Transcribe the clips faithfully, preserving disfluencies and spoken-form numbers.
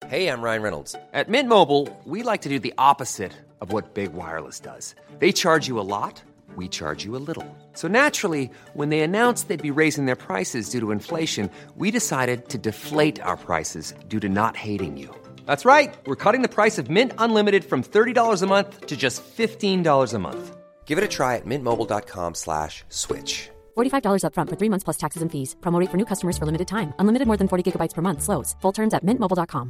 Hey, I'm Ryan Reynolds. At Mint Mobile, we like to do the opposite of what Big Wireless does. They charge you a lot, we charge you a little. So naturally, when they announced they'd be raising their prices due to inflation, we decided to deflate our prices due to not hating you. That's right. We're cutting the price of Mint Unlimited from thirty dollars a month to just fifteen dollars a month. Give it a try at mintmobile.com slash switch. forty-five dollars up front for three months plus taxes and fees. Promo rate for new customers for limited time. Unlimited more than forty gigabytes per month. Slows full terms at mint mobile dot com.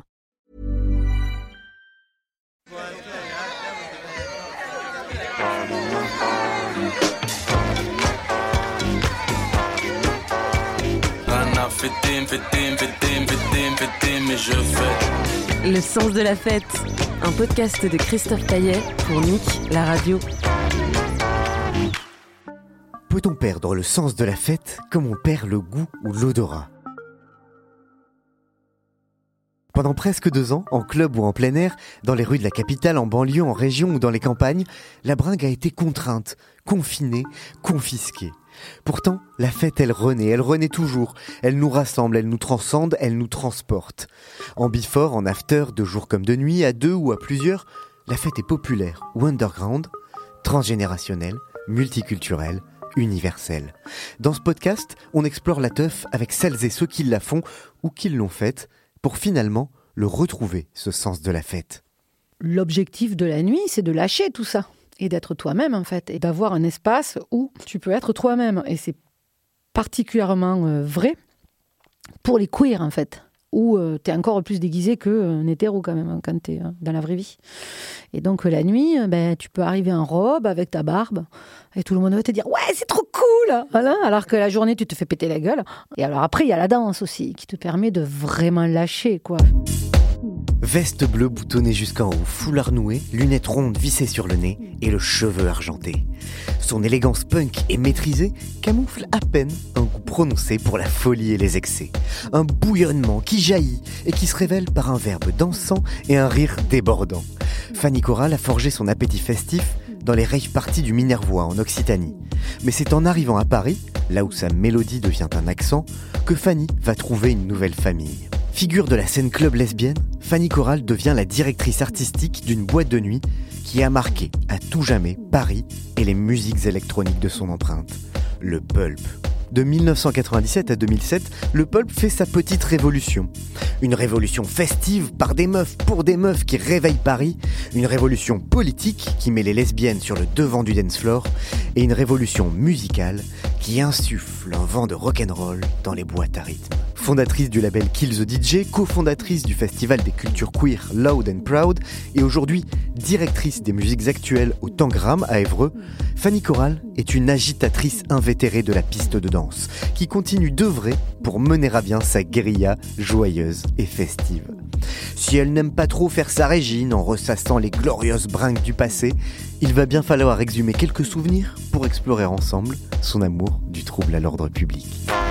Le sens de la fête, un podcast de Christophe Caillet pour Nick, la radio. Peut-on perdre le sens de la fête comme on perd le goût ou l'odorat ? Pendant presque deux ans, en club ou en plein air, dans les rues de la capitale, en banlieue, en région ou dans les campagnes, la bringue a été contrainte, confinée, confisquée. Pourtant, la fête, elle renaît, elle renaît toujours. Elle nous rassemble, elle nous transcende, elle nous transporte. En before, en after, de jour comme de nuit, à deux ou à plusieurs, la fête est populaire ou underground, transgénérationnelle, multiculturelle, universelle. Dans ce podcast, on explore la teuf avec celles et ceux qui la font ou qui l'ont faite pour finalement le retrouver, ce sens de la fête. L'objectif de la nuit, c'est de lâcher tout ça. Et d'être toi-même, en fait, et d'avoir un espace où tu peux être toi-même. Et c'est particulièrement euh, vrai pour les queers, en fait, où euh, t'es encore plus déguisé qu'un hétéro, quand même, quand t'es euh, dans la vraie vie. Et donc, euh, la nuit, euh, ben, tu peux arriver en robe, avec ta barbe, et tout le monde va te dire « Ouais, c'est trop cool !» Voilà. Alors que la journée, tu te fais péter la gueule. Et alors après, il y a la danse aussi, qui te permet de vraiment lâcher, quoi. Veste bleue boutonnée jusqu'en haut, foulard noué, lunettes rondes vissées sur le nez et le cheveu argenté. Son élégance punk et maîtrisée camoufle à peine un goût prononcé pour la folie et les excès. Un bouillonnement qui jaillit et qui se révèle par un verbe dansant et un rire débordant. Fanny Coral a forgé son appétit festif dans les rave parties du Minervois en Occitanie. Mais c'est en arrivant à Paris, là où sa mélodie devient un accent, que Fanny va trouver une nouvelle famille. Figure de la scène club lesbienne, Fanny Coral devient la directrice artistique d'une boîte de nuit qui a marqué à tout jamais Paris et les musiques électroniques de son empreinte, le Pulp. De dix-neuf cent quatre-vingt-dix-sept à deux mille sept, le Pulp fait sa petite révolution. Une révolution festive par des meufs pour des meufs qui réveillent Paris, une révolution politique qui met les lesbiennes sur le devant du dance floor et une révolution musicale qui insuffle un vent de rock'n'roll dans les boîtes à rythme. Fondatrice du label Kill the D J, cofondatrice du festival des cultures queer Loud and Proud et aujourd'hui directrice des musiques actuelles au Tangram à Évreux, Fanny Coral est une agitatrice invétérée de la piste de danse qui continue d'œuvrer pour mener à bien sa guérilla joyeuse et festive. Si elle n'aime pas trop faire sa régine en ressassant les glorieuses bringues du passé, il va bien falloir exhumer quelques souvenirs pour explorer ensemble son amour du trouble à l'ordre public.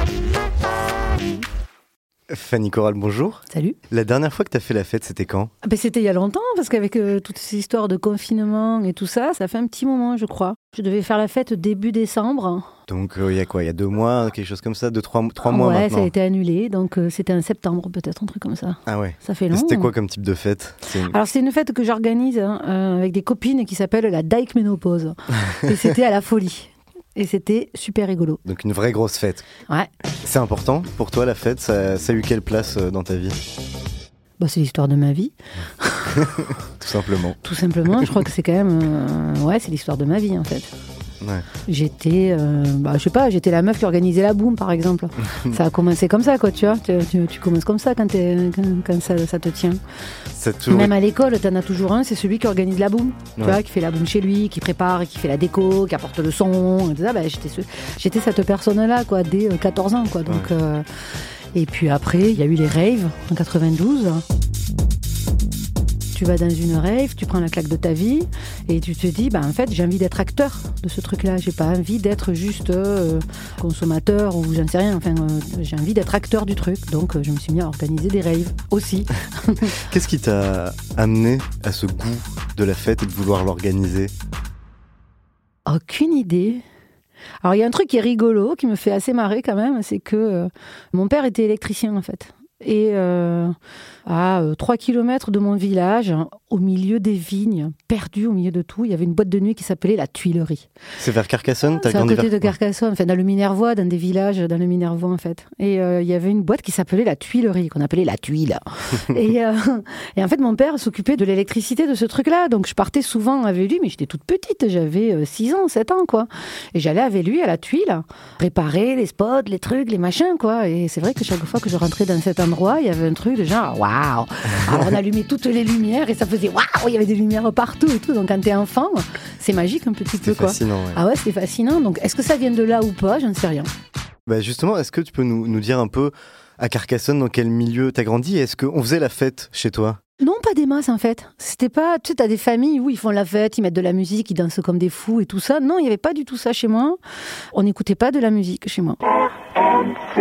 Fanny Coral, bonjour. Salut. La dernière fois que tu as fait la fête, c'était quand ? Ah ben c'était il y a longtemps, parce qu'avec euh, toutes ces histoires de confinement et tout ça, ça fait un petit moment, je crois. Je devais faire la fête début décembre. Donc il euh, y a quoi ? Il y a deux mois, quelque chose comme ça, deux, trois, trois ah, mois ouais, maintenant. Ouais, ça a été annulé, donc euh, c'était en septembre peut-être, un truc comme ça. Ah ouais. Ça fait long. C'était quoi comme type de fête ? C'est une... Alors c'est une fête que j'organise hein, euh, avec des copines qui s'appelle la Dyke Ménopause. Et c'était à la folie. Et c'était super rigolo. Donc une vraie grosse fête. Ouais. C'est important pour toi la fête, ça, ça a eu quelle place dans ta vie ? Bah, c'est l'histoire de ma vie. Tout simplement. Tout simplement, je crois que c'est quand même... Euh, ouais, c'est l'histoire de ma vie en fait. Ouais. J'étais, euh, bah, je sais pas, j'étais la meuf qui organisait la boum par exemple. Ça a commencé comme ça quoi, tu vois. Tu, tu, tu commences comme ça quand, t'es, quand, quand ça, ça te tient. Ça toujours... Même à l'école, t'en as toujours un, c'est celui qui organise la boum. Tu ouais. vois, qui fait la boum chez lui, qui prépare, qui fait la déco, qui apporte le son. Et tout ça. Bah, j'étais, ce, j'étais cette personne-là quoi, dès quatorze ans quoi. Donc, ouais. euh, et puis après, il y a eu les raves en quatre-vingt-douze. Tu vas dans une rave, tu prends la claque de ta vie et tu te dis, bah, en fait, j'ai envie d'être acteur de ce truc-là. J'ai pas envie d'être juste euh, consommateur ou j'en sais rien. Enfin, euh, j'ai envie d'être acteur du truc. Donc, euh, je me suis mis à organiser des raves aussi. Qu'est-ce qui t'a amené à ce goût de la fête et de vouloir l'organiser ? Aucune idée. Alors, il y a un truc qui est rigolo, qui me fait assez marrer quand même, c'est que euh, mon père était électricien, en fait. Et euh, à euh, trois kilomètres de mon village, au milieu des vignes, perdu au milieu de tout, il y avait une boîte de nuit qui s'appelait la Tuilerie. C'est vers Carcassonne, t'as C'est à grandi côté vers... de Carcassonne, enfin dans le Minervois, dans des villages, dans le Minervois en fait. Et euh, il y avait une boîte qui s'appelait la Tuilerie, qu'on appelait la Tuile. et, euh, et en fait, mon père s'occupait de l'électricité de ce truc-là. Donc je partais souvent avec lui, mais j'étais toute petite, j'avais six ans, sept ans, quoi. Et j'allais avec lui à la Tuile, réparer les spots, les trucs, les machins, quoi. Et c'est vrai que chaque fois que je rentrais dans cet endroit, il y avait un truc de genre, waouh! Alors on allumait toutes les lumières et ça faisait waouh! Il y avait des lumières partout et tout. Donc quand t'es enfant, c'est magique un petit peu, quoi. Fascinant, ouais. Ah ouais, c'était fascinant. Donc est-ce que ça vient de là ou pas? J'en sais rien. Bah justement, est-ce que tu peux nous, nous dire un peu à Carcassonne dans quel milieu t'as grandi? Est-ce qu'on faisait la fête chez toi? Non, pas des masses en fait. C'était pas, tu sais, t'as des familles où ils font la fête, ils mettent de la musique, ils dansent comme des fous et tout ça. Non, il n'y avait pas du tout ça chez moi. On n'écoutait pas de la musique chez moi. R M C,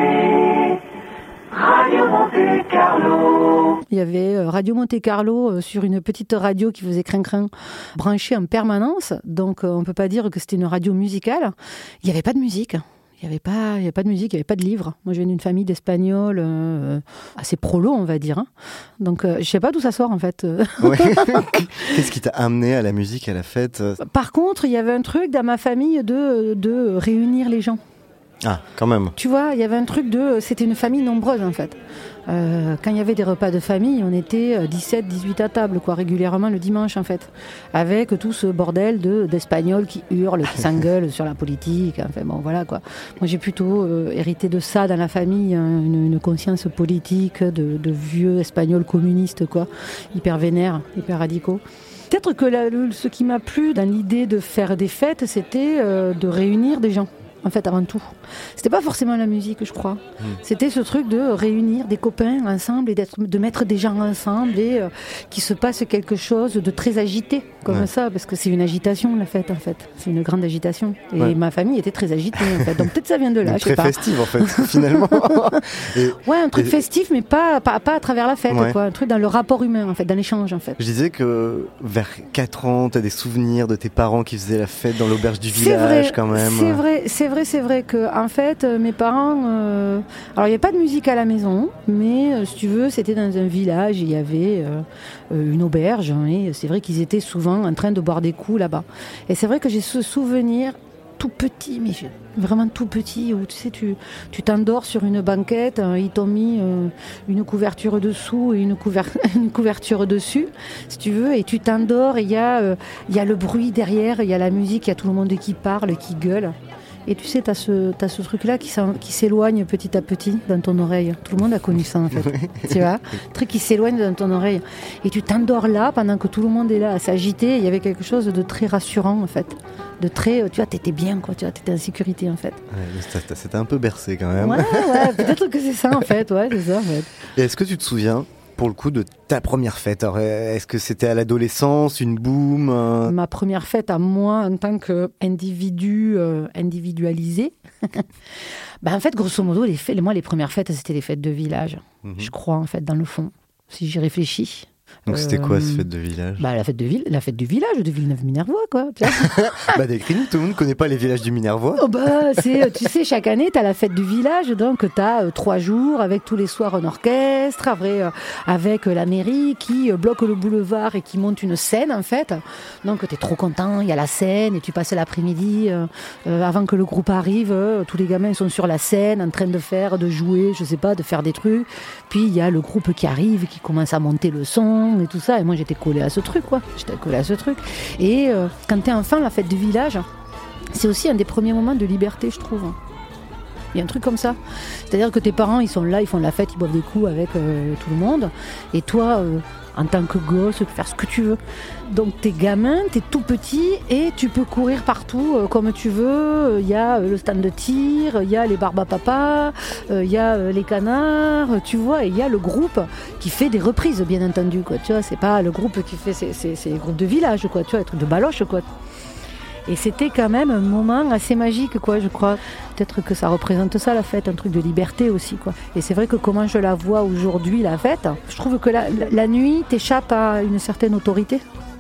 Radio Monte Carlo. Il y avait Radio Monte Carlo sur une petite radio qui faisait crin-crin, branchée en permanence. Donc on ne peut pas dire que c'était une radio musicale. Il n'y avait pas de musique. Il n'y avait pas, il y avait pas de musique, il n'y avait pas de livres. Moi, je viens d'une famille d'Espagnols euh, assez prolo, on va dire. Hein. Donc, euh, je ne sais pas d'où ça sort, en fait. Ouais. Qu'est-ce qui t'a amené à la musique, à la fête? Par contre, il y avait un truc dans ma famille de, de réunir les gens. Ah, quand même. Tu vois, il y avait un truc de... C'était une famille nombreuse, en fait. Euh, quand il y avait des repas de famille, on était dix-sept, dix-huit à table, quoi, régulièrement le dimanche, en fait. Avec tout ce bordel de, d'Espagnols qui hurlent, qui s'engueulent sur la politique. Enfin, bon, voilà, quoi. Moi, j'ai plutôt euh, hérité de ça dans la famille, hein, une, une conscience politique de, de vieux Espagnols communistes, quoi. Hyper vénères, hyper radicaux. Peut-être que la, le, ce qui m'a plu dans l'idée de faire des fêtes, c'était euh, de réunir des gens. En fait, avant tout. C'était pas forcément la musique, je crois. Mmh. C'était ce truc de réunir des copains ensemble et d'être, de mettre des gens ensemble et euh, qu'il se passe quelque chose de très agité, comme ouais. ça, parce que c'est une agitation, la fête, en fait. C'est une grande agitation. Et ouais. ma famille était très agitée, en fait. Donc peut-être ça vient de là, donc, je sais très pas. festive, en fait, finalement. et, ouais, un truc et... festif, mais pas, pas, pas à travers la fête, ouais. quoi. Un truc dans le rapport humain, en fait, dans l'échange, en fait. Je disais que vers quatre ans, t'as des souvenirs de tes parents qui faisaient la fête dans l'auberge du village, vrai, quand même. C'est vrai, c'est vrai, c'est vrai que en fait, mes parents... Euh... Alors, il n'y avait pas de musique à la maison, mais euh, si tu veux, c'était dans un village, il y avait euh, une auberge, hein, et c'est vrai qu'ils étaient souvent en train de boire des coups là-bas. Et c'est vrai que j'ai ce souvenir tout petit, mais vraiment tout petit, où tu sais, tu, tu t'endors sur une banquette, hein, ils t'ont mis euh, une couverture dessous et une, couver- une couverture dessus, si tu veux, et tu t'endors, et il y, euh, y a le bruit derrière, il y a la musique, il y a tout le monde qui parle, qui gueule. Et tu sais, t'as ce, t'as ce truc-là qui, qui s'éloigne petit à petit dans ton oreille. Tout le monde a connu ça, en fait. Tu vois, un truc qui s'éloigne dans ton oreille. Et tu t'endors là, pendant que tout le monde est là à s'agiter. Il y avait quelque chose de très rassurant, en fait. De très, tu vois, t'étais bien, quoi. Tu vois, t'étais en sécurité, en fait. Ouais, c'était un peu bercé, quand même. Ouais, ouais, peut-être que c'est ça, en fait. Ouais, c'est ça, en fait. Et est-ce que tu te souviens, pour le coup, de ta première fête? Alors, est-ce que c'était à l'adolescence, une boum un... Ma première fête à moi, en tant qu'individu euh, individualisé, ben, en fait, grosso modo, les fêtes, moi, les premières fêtes, c'était les fêtes de village. Mm-hmm. Je crois, en fait, dans le fond, si j'y réfléchis. Donc, c'était euh, quoi, cette fête de village? Bah, la fête de ville, la fête du village de Villeneuve-Minervois, quoi. Bah, décris-nous, tout le monde ne connaît pas les villages du Minervois. Oh, bah, c'est, tu sais, chaque année, tu as la fête du village, donc tu as euh, trois jours avec tous les soirs un orchestre, après, euh, avec euh, la mairie qui euh, bloque le boulevard et qui monte une scène, en fait. Donc, tu es trop content, il y a la scène et tu passes l'après-midi, euh, euh, avant que le groupe arrive, euh, tous les gamins sont sur la scène en train de faire, de jouer, je sais pas, de faire des trucs. Puis, il y a le groupe qui arrive, qui commence à monter le son et tout ça, et moi j'étais collée à ce truc, quoi. J'étais collée à ce truc. Et euh, quand t'es enfant, la fête du village, c'est aussi un des premiers moments de liberté, je trouve. Il y a un truc comme ça. C'est-à-dire que tes parents, ils sont là, ils font la fête, ils boivent des coups avec euh, tout le monde, et toi, euh, en tant que gosse, tu peux faire ce que tu veux. Donc t'es gamin, t'es tout petit, et tu peux courir partout euh, comme tu veux. Il y a euh, le stand de tir, il y a les barbes à papa, il euh, y a euh, les canards, tu vois, et il y a le groupe qui fait des reprises, bien entendu, quoi. Tu vois, c'est pas le groupe qui fait, c'est, c'est, c'est les groupes de village, quoi, tu vois, les trucs de baloche, quoi. Et c'était quand même un moment assez magique, quoi, je crois. Peut-être que ça représente ça, la fête, un truc de liberté aussi, quoi. Et c'est vrai que comment je la vois aujourd'hui, la fête, je trouve que la, la, la nuit t'échappe à une certaine autorité.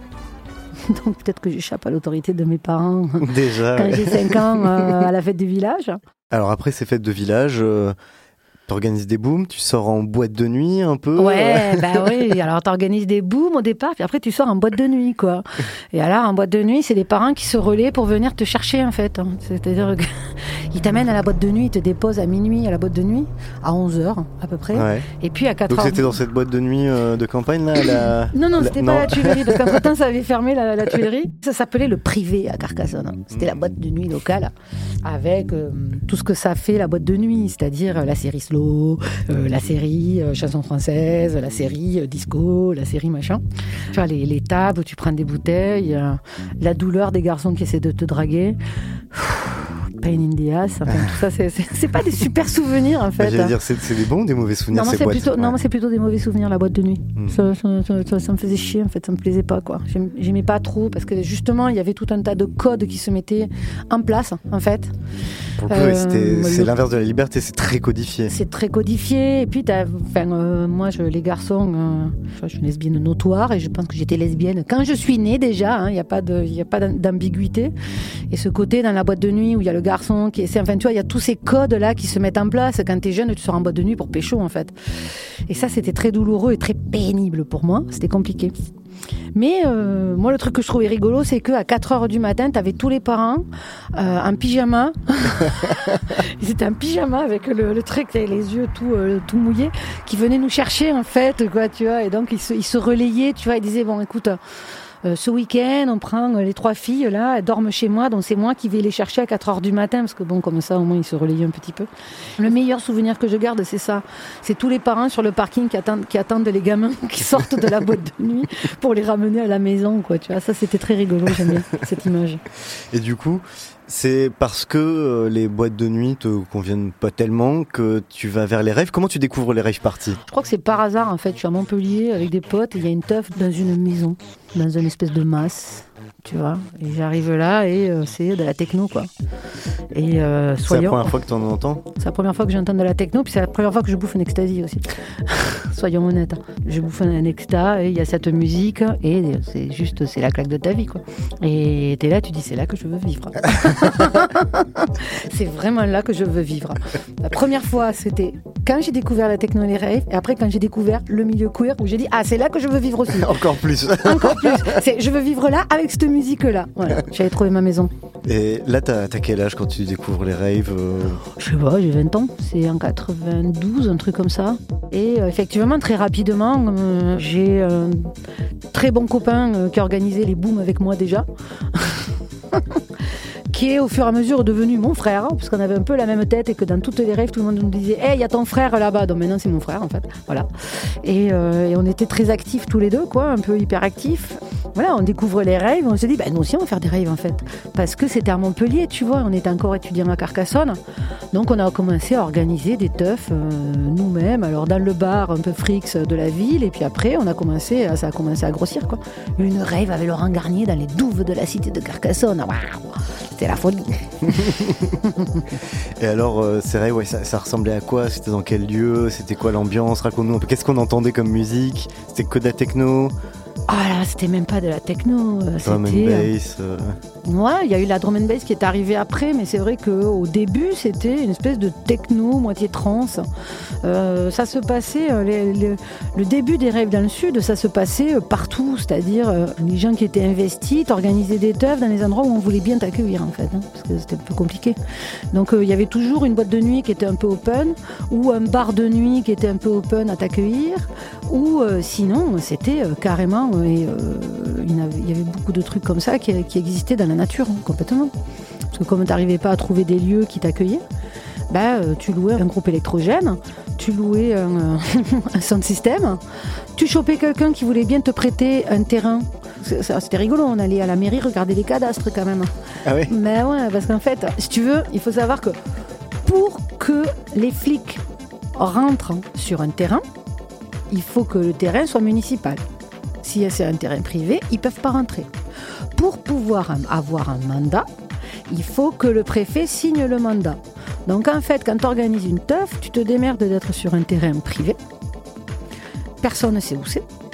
Donc peut-être que j'échappe à l'autorité de mes parents. Déjà, quand ouais. j'ai cinq ans euh, à la fête du village. Alors après ces fêtes de village, euh, T'organises des booms, tu sors en boîte de nuit un peu. Ouais, bah oui. Alors t'organises des booms au départ, puis après tu sors en boîte de nuit, quoi. Et alors en boîte de nuit, c'est les parents qui se relaient pour venir te chercher, en fait. C'est-à-dire qu'ils t'amènent à la boîte de nuit, ils te déposent à minuit à la boîte de nuit, à onze heures à peu près. Ouais. Et puis à quatre heures. Donc c'était dans cette boîte de nuit euh, de campagne là la... Non, non, la... c'était non. pas la Tuilerie, parce qu'entre-temps ça avait fermé la, la Tuilerie. Ça s'appelait le Privé à Carcassonne. C'était la boîte de nuit locale, avec euh, tout ce que ça fait la boîte de nuit, c'est-à-dire la série slow, euh, la série euh, chanson française, la série euh, disco, la série machin. Tu vois, les, les tables où tu prends des bouteilles, euh, la douleur des garçons qui essaient de te draguer. Pain in the ass, enfin, tout ça, c'est, c'est, c'est pas des super souvenirs en fait. J'allais dire, c'est, c'est des bons ou des mauvais souvenirs non, moi, ces c'est boîtes plutôt, ouais. Non, moi c'est plutôt des mauvais souvenirs, la boîte de nuit. Mmh. Ça, ça, ça, ça, ça me faisait chier en fait, ça me plaisait pas quoi. J'aimais, j'aimais pas trop parce que justement il y avait tout un tas de codes qui se mettaient en place en fait. Pour le coup, euh, c'était, c'est le... l'inverse de la liberté, c'est très codifié. C'est très codifié et puis t'as, enfin, euh, moi je, les garçons, euh, je suis une lesbienne notoire et je pense que j'étais lesbienne quand je suis née déjà, il hein, n'y a pas de, il y a pas d'ambiguïté. Et ce côté dans la boîte de nuit où il y a le garçon qui essaie, enfin tu vois, il y a tous ces codes-là qui se mettent en place. Quand t'es jeune, tu sors en boîte de nuit pour pécho, en fait. Et ça, c'était très douloureux et très pénible pour moi. C'était compliqué. Mais euh, moi, le truc que je trouvais rigolo, c'est qu'à quatre heures du matin, t'avais tous les parents euh, en pyjama. Ils étaient en pyjama avec le, le truc, les yeux tout, euh, tout mouillés, qui venaient nous chercher, en fait, quoi, tu vois. Et donc, ils se, ils se relayaient, tu vois. Ils disaient, bon, écoute... Euh, ce week-end, on prend euh, les trois filles, là, elles dorment chez moi, donc c'est moi qui vais les chercher à quatre heures du matin, parce que bon, comme ça, au moins, ils se relayaient un petit peu. Le meilleur souvenir que je garde, c'est ça. C'est tous les parents sur le parking qui attendent, qui attendent les gamins qui sortent de la boîte de nuit pour les ramener à la maison, quoi. Tu vois, ça, c'était très rigolo, j'aime bien cette image. Et du coup, c'est parce que euh, les boîtes de nuit te conviennent pas tellement que tu vas vers les raves. Comment tu découvres les raves parties ? Je crois que c'est par hasard, en fait. Je suis à Montpellier avec des potes et il y a une teuf dans une maison, dans une espèce de masse, tu vois. Et j'arrive là et euh, c'est de la techno, quoi. Et euh, soyons... C'est la première fois que tu en entends ? C'est la première fois que j'entends de la techno, puis c'est la première fois que je bouffe un ecstasy aussi. Soyons honnêtes. Je bouffe un exta et il y a cette musique et c'est juste, c'est la claque de ta vie, quoi. Et t'es là, tu dis, c'est là que je veux vivre. C'est vraiment là que je veux vivre. La première fois, c'était quand j'ai découvert la techno et les raves, et après quand j'ai découvert le milieu queer, où j'ai dit, ah, c'est là que je veux vivre aussi. Encore plus. Encore plus. C'est, je veux vivre là avec cette musique-là. Voilà, j'avais trouvé ma maison. Et là, t'as, t'as quel âge quand tu découvres les raves euh... Je sais pas, j'ai vingt ans. C'est en quatre-vingt-douze, un truc comme ça. Et euh, effectivement, très rapidement, euh, j'ai un très bon copain euh, qui a organisé les booms avec moi déjà. Qui est au fur et à mesure devenu mon frère, parce qu'on avait un peu la même tête et que dans toutes les rêves, tout le monde nous disait « Hey, il y a ton frère là-bas !» Donc maintenant, c'est mon frère, en fait. Voilà. Et, euh, et on était très actifs tous les deux, quoi, un peu hyperactifs. Voilà, on découvre les rêves, on se dit bah, « Nous aussi, on va faire des rêves, en fait. » Parce que c'était à Montpellier, tu vois, on était encore étudiants à Carcassonne. Donc, on a commencé à organiser des teufs euh, nous-mêmes, alors dans le bar un peu frics de la ville, et puis après, on a commencé, ça a commencé à grossir, quoi. Une rêve avec Laurent Garnier dans les douves de la cité de Carcassonne. Waouh, c'était la folie. Et alors, euh, c'est vrai, ouais, ça, ça ressemblait à quoi ? C'était dans quel lieu ? C'était quoi l'ambiance ? Raconte-nous un peu. Qu'est-ce qu'on entendait comme musique ? C'était que de la techno ? Ah là, c'était même pas de la techno. Drum c'était... and bass. Euh... Ouais, il y a eu la drum and bass qui est arrivée après, mais c'est vrai qu'au début, c'était une espèce de techno, moitié trance. Euh, ça se passait, les, les, le début des rêves dans le sud, ça se passait partout, c'est-à-dire euh, les gens qui étaient investis, t'organisaient des teufs dans les endroits où on voulait bien t'accueillir, en fait, hein, parce que c'était un peu compliqué. Donc, euh, il y avait toujours une boîte de nuit qui était un peu open, ou un bar de nuit qui était un peu open à t'accueillir, ou euh, sinon, c'était euh, carrément... Et, euh, il y avait beaucoup de trucs comme ça qui, qui existaient dans la nature, hein, complètement. Parce que comme tu n'arrivais pas à trouver des lieux qui t'accueillaient, bah, euh, tu louais un groupe électrogène, tu louais un, euh, un sound system, tu chopais quelqu'un qui voulait bien te prêter un terrain. C'était rigolo, on allait à la mairie regarder les cadastres quand même. Ah oui ? Mais ouais, parce qu'en fait, si tu veux, il faut savoir que pour que les flics rentrent sur un terrain, il faut que le terrain soit municipal. Si c'est un terrain privé, ils ne peuvent pas rentrer. Pour pouvoir avoir un mandat, il faut que le préfet signe le mandat. Donc en fait, quand tu organises une teuf, tu te démerdes d'être sur un terrain privé. Personne ne sait où c'est.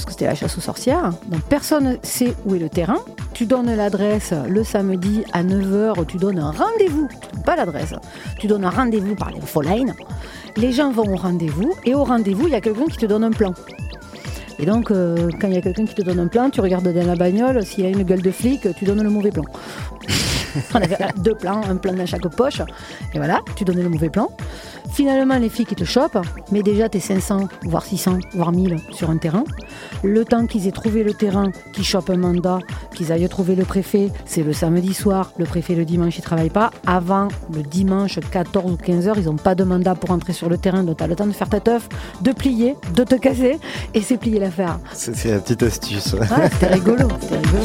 parce que c'était la chasse aux sorcières. Donc personne ne sait où est le terrain. Tu donnes l'adresse le samedi à neuf heures, tu donnes un rendez-vous, tu donnes pas l'adresse, tu donnes un rendez-vous par l'infoline. Les gens vont au rendez-vous et au rendez-vous, il y a quelqu'un qui te donne un plan. Et donc, euh, quand il y a quelqu'un qui te donne un plan, tu regardes dans la bagnole, s'il y a une gueule de flic, tu donnes le mauvais plan. On avait deux plans, un plan dans chaque poche. Et voilà, tu donnes le mauvais plan. Finalement, les flics, ils te chopent. Mais déjà, t'es cinq cents, voire six cents, voire mille sur un terrain. Le temps qu'ils aient trouvé le terrain, qu'ils chopent un mandat, qu'ils aillent trouver le préfet, c'est le samedi soir. Le préfet, le dimanche, il travaille pas. Avant le dimanche, quatorze ou quinze heures, ils n'ont pas de mandat pour entrer sur le terrain. Donc, t'as le temps de faire ta teuf, de plier, de te casser. Et c'est plier l'affaire. C'est, c'est la petite astuce. Ouais, c'était rigolo. C'était rigolo.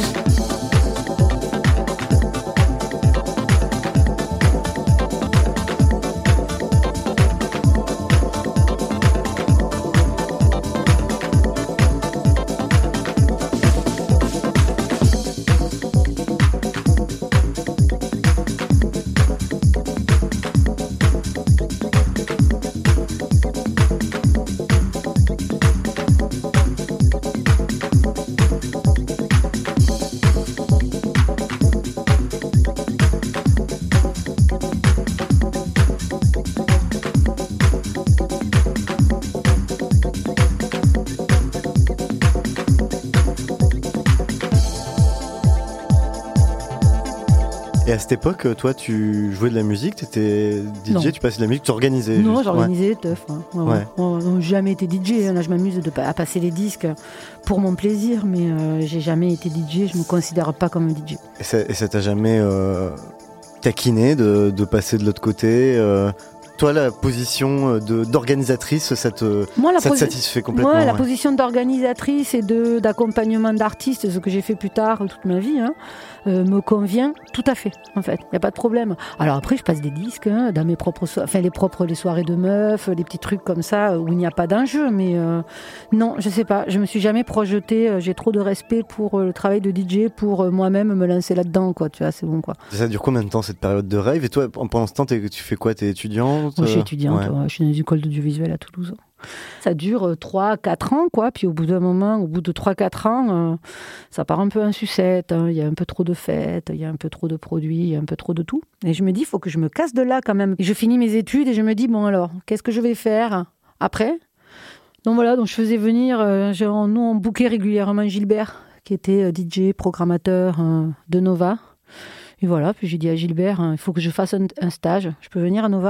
Et à cette époque, toi, tu jouais de la musique, tu étais D J, Non. tu passais de la musique, tu organisais Non, juste, j'organisais teuf. Ouais. Ouais, ouais. Ouais. Ouais, ouais, j'ai jamais été D J. Là, je m'amuse de, à passer les disques pour mon plaisir, mais euh, j'ai jamais été D J. Je me considère pas comme un D J. Et ça, et ça t'a jamais euh, taquiné de, de passer de l'autre côté euh, Toi, la position de, d'organisatrice, ça te, Moi, la ça te posi- satisfait complètement Moi, la ouais. position d'organisatrice et de, d'accompagnement d'artistes, ce que j'ai fait plus tard toute ma vie, hein, euh, me convient tout à fait, en fait. Il n'y a pas de problème. Alors après, je passe des disques, hein, dans mes propres, so- enfin les propres, les soirées de meufs, les petits trucs comme ça, où il n'y a pas d'enjeu, mais euh, non, je sais pas. Je me suis jamais projetée, euh, j'ai trop de respect pour euh, le travail de D J, pour euh, moi-même me lancer là-dedans, quoi, tu vois, c'est bon, quoi. Ça dure combien de temps cette période de rave? Et toi, pendant ce temps, t'es- tu fais quoi? T'es étudiante? Moi, je suis étudiante, Ouais. ouais, je suis dans une école d'audiovisuel à Toulouse. Ça dure trois quatre ans, quoi. Puis au bout d'un moment, au bout de trois quatre ans, euh, ça part un peu en sucette. Hein. Il y a un peu trop de fêtes, il y a un peu trop de produits, il y a un peu trop de tout. Et je me dis, il faut que je me casse de là quand même. Et je finis mes études et je me dis, bon alors, qu'est-ce que je vais faire après? Donc voilà, donc je faisais venir, euh, genre, nous on bookait régulièrement Gilbert, qui était euh, D J, programmateur euh, de Nova. Et voilà, puis j'ai dit à Gilbert, hein, il faut que je fasse un, un stage. Je peux venir à Nova?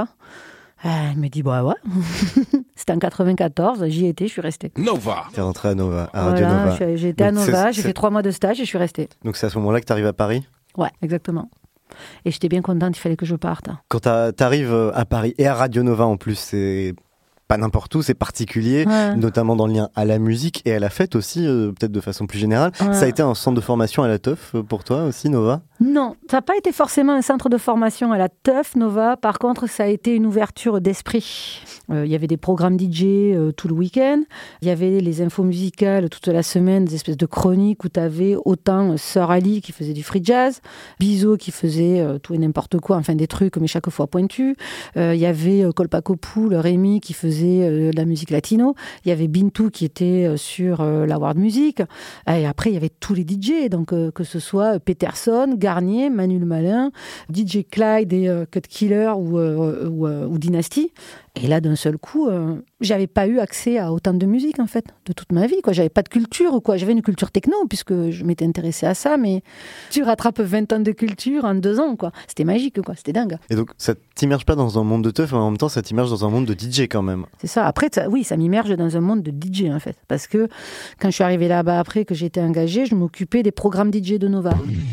Ah, il me dit, bah ouais. C'était en quatre-vingt-quatorze, j'y étais, je suis restée. Nova. T'es rentré à Nova, à Radio Voilà, Nova. je suis- j'ai été à Donc, Nova, c'est- j'ai c'est- fait trois mois de stage et je suis restée. Donc c'est à ce moment-là que t'arrives à Paris? Ouais, exactement. Et j'étais bien contente, il fallait que je parte. Quand t'as- t'arrives à Paris et à Radio Nova en plus, c'est pas n'importe où, c'est particulier, Ouais. notamment dans le lien à la musique et à la fête aussi, euh, peut-être de façon plus générale. Ouais. Ça a été un centre de formation à la teuf euh, pour toi aussi, Nova? Non, ça n'a pas été forcément un centre de formation à la teuf, Nova. Par contre, ça a été une ouverture d'esprit. Euh, Il y avait des programmes D J euh, tout le week-end. Il y avait les infos musicales toute la semaine, des espèces de chroniques où tu avais autant euh, Sœur Ali qui faisait du free jazz, Bizo qui faisait euh, tout et n'importe quoi, enfin des trucs, mais chaque fois pointus. Euh, Il y avait euh, Kolpakopoul, Rémi qui faisait euh, de la musique latino. Il y avait Bintou qui était euh, sur euh, la World Music. Et après, il y avait tous les D J, donc euh, que ce soit Peterson, Garnier, Manu le Malin, D J Clyde et euh, Cut Killer ou, euh, ou, euh, ou Dynasty. Et là, d'un seul coup, euh, j'avais pas eu accès à autant de musique, en fait, de toute ma vie, quoi. J'avais pas de culture, quoi. J'avais une culture techno, puisque je m'étais intéressée à ça, mais tu rattrapes vingt ans de culture en deux ans, quoi. C'était magique, quoi. C'était dingue. Et donc ça t'immerge pas dans un monde de teuf, mais en même temps ça t'immerge dans un monde de D J quand même. C'est ça. Après, ça, oui, ça m'immerge dans un monde de D J, en fait. Parce que quand je suis arrivée là-bas après, que j'étais engagée, je m'occupais des programmes D J de Nova.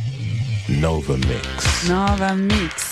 Nova Mix. Nova Mix.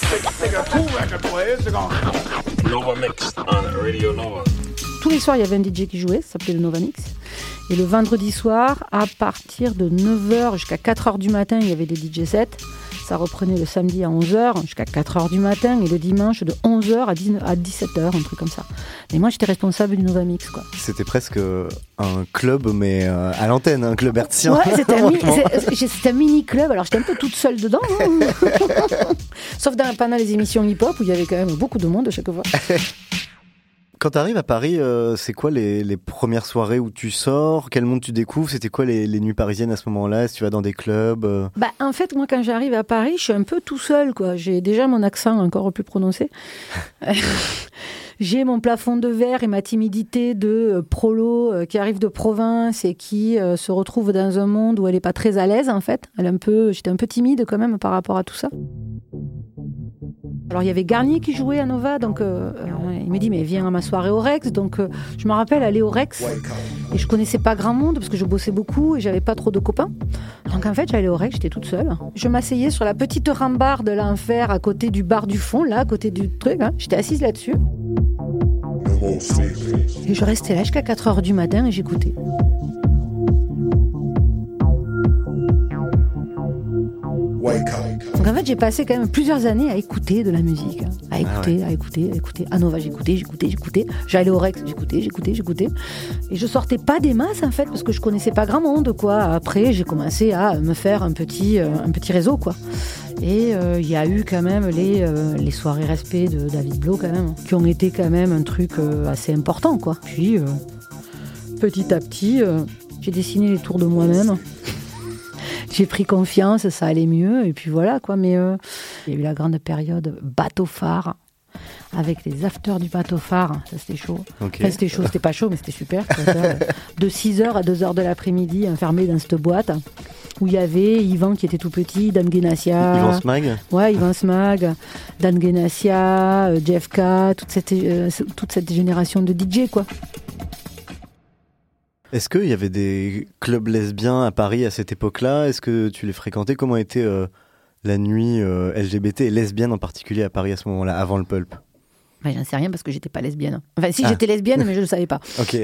Nova Mix on Radio Nova. Tous les soirs, il y avait un D J qui jouait, ça s'appelait le Nova Mix. Et le vendredi soir, à partir de neuf heures jusqu'à quatre heures du matin, il y avait des D J sets. Ça reprenait le samedi à onze heures jusqu'à quatre heures du matin et le dimanche de onze heures à dix-sept heures, un truc comme ça. Et moi, j'étais responsable du Nova Mix, quoi. C'était presque un club, mais euh, à l'antenne, un club hertzien. Ouais, c'était un, mi- Franchement. c'est- c'était un mini-club. Alors, j'étais un peu toute seule dedans. hein. Sauf dans, pendant les émissions hip-hop où il y avait quand même beaucoup de monde à chaque fois. Quand tu arrives à Paris, euh, c'est quoi les, les premières soirées où tu sors? Quel monde tu découvres? C'était quoi les, les nuits parisiennes à ce moment-là? Si tu vas dans des clubs euh... bah, En fait, moi, quand j'arrive à Paris, je suis un peu tout seul, quoi. J'ai déjà mon accent encore plus prononcé. J'ai mon plafond de verre et ma timidité de euh, prolo euh, qui arrive de province et qui euh, se retrouve dans un monde où elle n'est pas très à l'aise, en fait. Elle est un peu, j'étais un peu timide quand même par rapport à tout ça. Alors il y avait Garnier qui jouait à Nova, donc euh, euh, il me dit mais viens à ma soirée au Rex. Donc euh, je me rappelle aller au Rex et je connaissais pas grand monde parce que je bossais beaucoup et j'avais pas trop de copains. Donc en fait j'allais au Rex, j'étais toute seule. Je m'asseyais sur la petite rambarde de l'enfer à côté du bar du fond, là à côté du truc. Hein. J'étais assise là-dessus. Et je restais là jusqu'à quatre heures du matin et j'écoutais. Donc en fait, j'ai passé quand même plusieurs années à écouter de la musique, à écouter, ah ouais. à écouter, à écouter. À Nova, j'écoutais, j'écoutais, j'écoutais. J'allais au Rex, j'écoutais, j'écoutais, j'écoutais. Et je sortais pas des masses en fait, parce que je connaissais pas grand monde, quoi. Après, j'ai commencé à me faire un petit, euh, un petit réseau, quoi. Et il euh, y a eu quand même les, euh, les soirées respect de David Blo, quand même, qui ont été quand même un truc euh, assez important, quoi. Puis, euh, petit à petit, euh, j'ai dessiné les tours de moi-même. J'ai pris confiance, ça allait mieux, et puis voilà, quoi. Mais euh, il y a eu la grande période bateau-phare, avec les afters du bateau-phare, ça c'était chaud. Okay. Enfin, c'était chaud, c'était pas chaud, mais c'était super. De six heures à deux heures de l'après-midi, enfermé dans cette boîte, où il y avait Yvan qui était tout petit, Dan Guénassia. Yvan Smag Ouais, Yvan Smag, Dan Guénassia, euh, J F K, toute cette, euh, toute cette génération de D J, quoi. Est-ce qu'il y avait des clubs lesbiens à Paris à cette époque-là? Est-ce que tu les fréquentais? Comment était euh, la nuit euh, L G B T et lesbienne en particulier à Paris à ce moment-là, avant le pulp? Bah, j'en sais rien parce que j'étais pas lesbienne. Enfin, si ah. j'étais lesbienne, mais je ne le savais pas. Ok.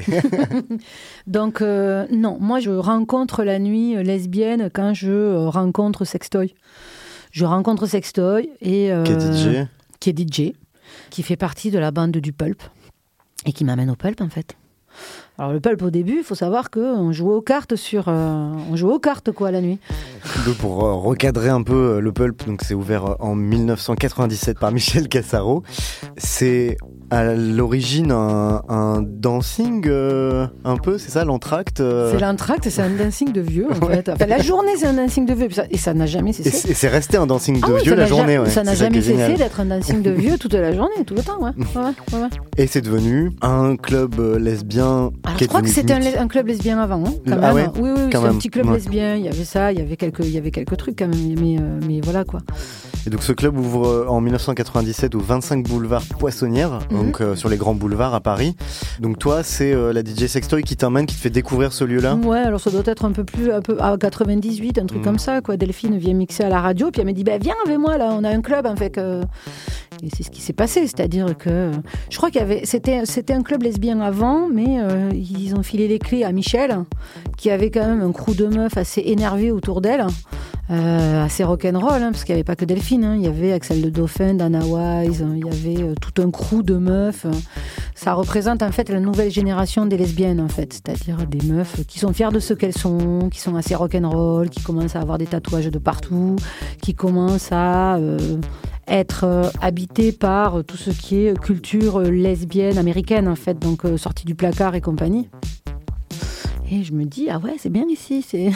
Donc, euh, non, moi je rencontre la nuit lesbienne quand je euh, rencontre Sextoy. Je rencontre Sextoy et. Euh, qui est D J Qui est D J, qui fait partie de la bande du pulp et qui m'amène au pulp en fait. Alors le pulp au début, il faut savoir qu'on jouait aux cartes sur, euh, on jouait aux cartes quoi la nuit. Donc pour euh, recadrer un peu euh, le pulp, donc c'est ouvert en dix-neuf cent quatre-vingt-dix-sept par Michel Cassaro. C'est à l'origine un, un dancing euh, un peu, c'est ça l'entracte euh... C'est l'entracte, c'est un dancing de vieux en ouais. fait. Enfin, la journée c'est un dancing de vieux et ça, et ça n'a jamais cessé. Et c'est resté un dancing de ah, vieux oui, la journée. Ja- ouais. Ça n'a c'est jamais ça cessé d'être un dancing de vieux toute la journée, tout le temps. Ouais. Ouais, ouais, ouais. Et c'est devenu un club lesbien. Alors, je crois que c'était un, un club lesbien avant, hein, quand ah même. Ouais, oui, oui, c'est un petit club ouais. lesbien. Il y avait ça, il y avait quelques, il y avait quelques trucs quand même, mais, euh, mais voilà quoi. Et donc ce club ouvre en dix-neuf cent quatre-vingt-dix-sept au vingt-cinq boulevard Poissonnière, mm-hmm. donc euh, sur les grands boulevards à Paris. Donc toi, c'est euh, la D J Sextoy qui t'emmène, qui te fait découvrir ce lieu-là. Ouais, alors ça doit être un peu plus, un peu à quatre-vingt-dix-huit, un truc mm. comme ça quoi. Delphine vient mixer à la radio, puis elle me dit bah viens avec moi là, on a un club en fait. Que... Et c'est ce qui s'est passé, c'est-à-dire que je crois qu'il y avait, c'était, c'était un club lesbien avant, mais euh, ils ont filé les clés à Michel, qui avait quand même un crew de meufs assez énervé autour d'elle, euh, assez rock'n'roll, hein, parce qu'il n'y avait pas que Delphine, hein, il y avait Axel Le Dauphin, Dana Wise, il y avait euh, tout un crew de meufs. Ça représente en fait la nouvelle génération des lesbiennes, en fait, c'est-à-dire des meufs qui sont fières de ce qu'elles sont, qui sont assez rock'n'roll, qui commencent à avoir des tatouages de partout, qui commencent à euh, être euh, habitées par tout ce qui est culture lesbienne américaine, en fait, donc euh, sortie du placard et compagnie. Et je me dis, ah ouais, c'est bien ici, c'est...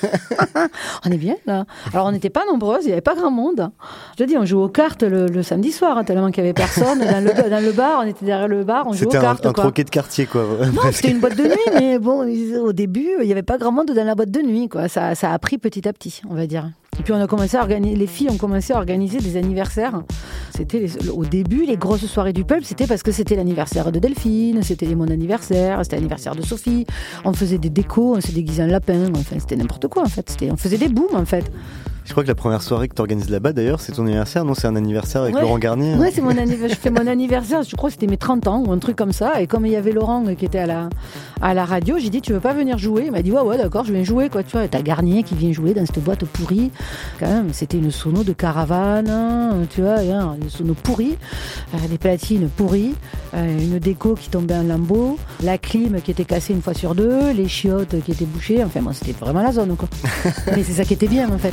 on est bien là. Alors on n'était pas nombreuses, il n'y avait pas grand monde. Je te dis, on jouait aux cartes le, le samedi soir, hein, tellement qu'il n'y avait personne. Dans le, dans le bar, on était derrière le bar, on jouait aux cartes. C'était un, un croquet de quartier, quoi. Non, c'était une boîte de nuit, mais bon, au début, il n'y avait pas grand monde dans la boîte de nuit, quoi. Ça, ça a pris petit à petit, on va dire. Et puis on a commencé à organiser, les filles ont commencé à organiser des anniversaires. C'était les, au début, les grosses soirées du pulp, c'était parce que c'était l'anniversaire de Delphine, c'était mon anniversaire, c'était l'anniversaire de Sophie. On faisait des décos, on se déguisait en lapin, enfin c'était n'importe quoi en fait. C'était, on faisait des booms en fait. Je crois que la première soirée que tu organises là-bas, d'ailleurs, c'est ton anniversaire, non? C'est un anniversaire avec ouais. Laurent Garnier. Ouais, c'est mon anniversaire. Je fais mon anniversaire, je crois que c'était mes trente ans ou un truc comme ça. Et comme il y avait Laurent qui était à la, à la radio, j'ai dit, tu veux pas venir jouer? Il m'a dit, ouais, ouais, d'accord, je viens jouer, quoi. Tu vois, et t'as Garnier qui vient jouer dans cette boîte pourrie. Quand même, c'était une sono de caravane, hein, tu vois, hein, une sono pourrie, euh, des platines pourries, euh, une déco qui tombait en lambeaux, la clim qui était cassée une fois sur deux, les chiottes qui étaient bouchées. Enfin, bon, c'était vraiment la zone, quoi. Mais c'est ça qui était bien, en fait.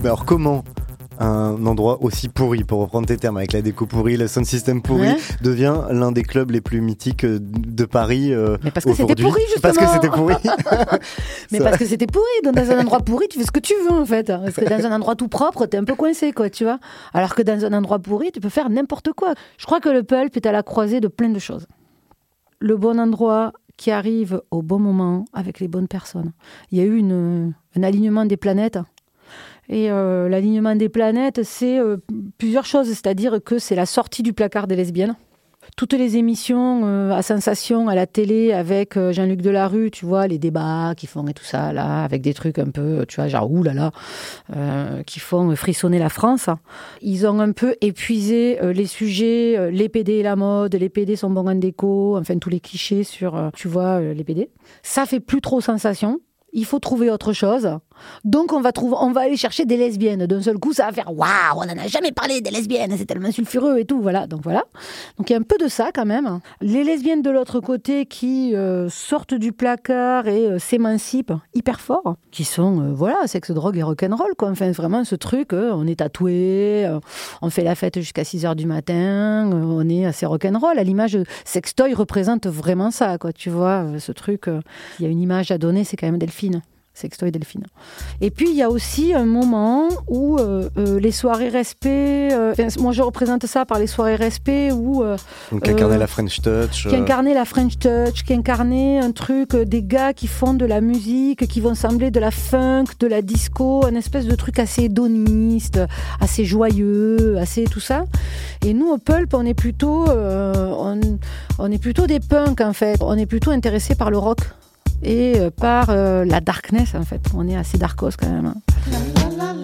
Mais alors comment un endroit aussi pourri, pour reprendre tes termes, avec la déco pourrie, le sound system pourri, Ouais. devient l'un des clubs les plus mythiques de Paris euh, Mais parce que aujourd'hui. c'était pourri, justement. Parce que c'était pourri. Mais Ça- parce que c'était pourri. Dans un endroit pourri, tu fais ce que tu veux, en fait. Parce que dans un endroit tout propre, t'es un peu coincé, quoi, tu vois. Alors que dans un endroit pourri, tu peux faire n'importe quoi. Je crois que le pulp est à la croisée de plein de choses. Le bon endroit qui arrive au bon moment, avec les bonnes personnes. Il y a eu une, un alignement des planètes. Et euh, l'alignement des planètes, c'est euh, plusieurs choses. C'est-à-dire que c'est la sortie du placard des lesbiennes. Toutes les émissions euh, à sensation à la télé avec euh, Jean-Luc Delarue, tu vois, les débats qu'ils font et tout ça, là, avec des trucs un peu, tu vois, genre oulala, euh, qui font frissonner la France. Ils ont un peu épuisé euh, les sujets, euh, les P D et la mode, les P D sont bons en déco, enfin tous les clichés sur, euh, tu vois, euh, les P D. Ça fait plus trop sensation. Il faut trouver autre chose. Donc, on va, trouver, on va aller chercher des lesbiennes. D'un seul coup, ça va faire « Waouh, on n'en a jamais parlé des lesbiennes, c'est tellement sulfureux et tout. » Voilà, donc voilà. Donc, il y a un peu de ça quand même. Les lesbiennes de l'autre côté qui euh, sortent du placard et euh, s'émancipent hyper fort, qui sont, euh, voilà, sexe, drogue et rock'n'roll, quoi. Enfin, vraiment, ce truc, euh, on est tatoué, euh, on fait la fête jusqu'à six heures du matin, euh, on est assez rock'n'roll. À l'image, Sextoy représente vraiment ça, quoi. Tu vois, euh, ce truc, euh, il y a une image à donner, c'est quand même Delphine. Sextoy Delphine. Et puis il y a aussi un moment où euh, euh, les soirées respect, euh, moi je représente ça par les soirées respect où euh, Donc incarner euh, la French Touch. qui euh, incarnait la French Touch, qui incarnait un truc, euh, des gars qui font de la musique, qui vont sembler de la funk, de la disco, un espèce de truc assez hédoniste, assez joyeux, assez tout ça. Et nous au Pulp, on est plutôt, euh, on, on est plutôt des punks en fait. On est plutôt intéressés par le rock. Et euh, par euh, la darkness en fait. On est assez darkos quand même. Hein.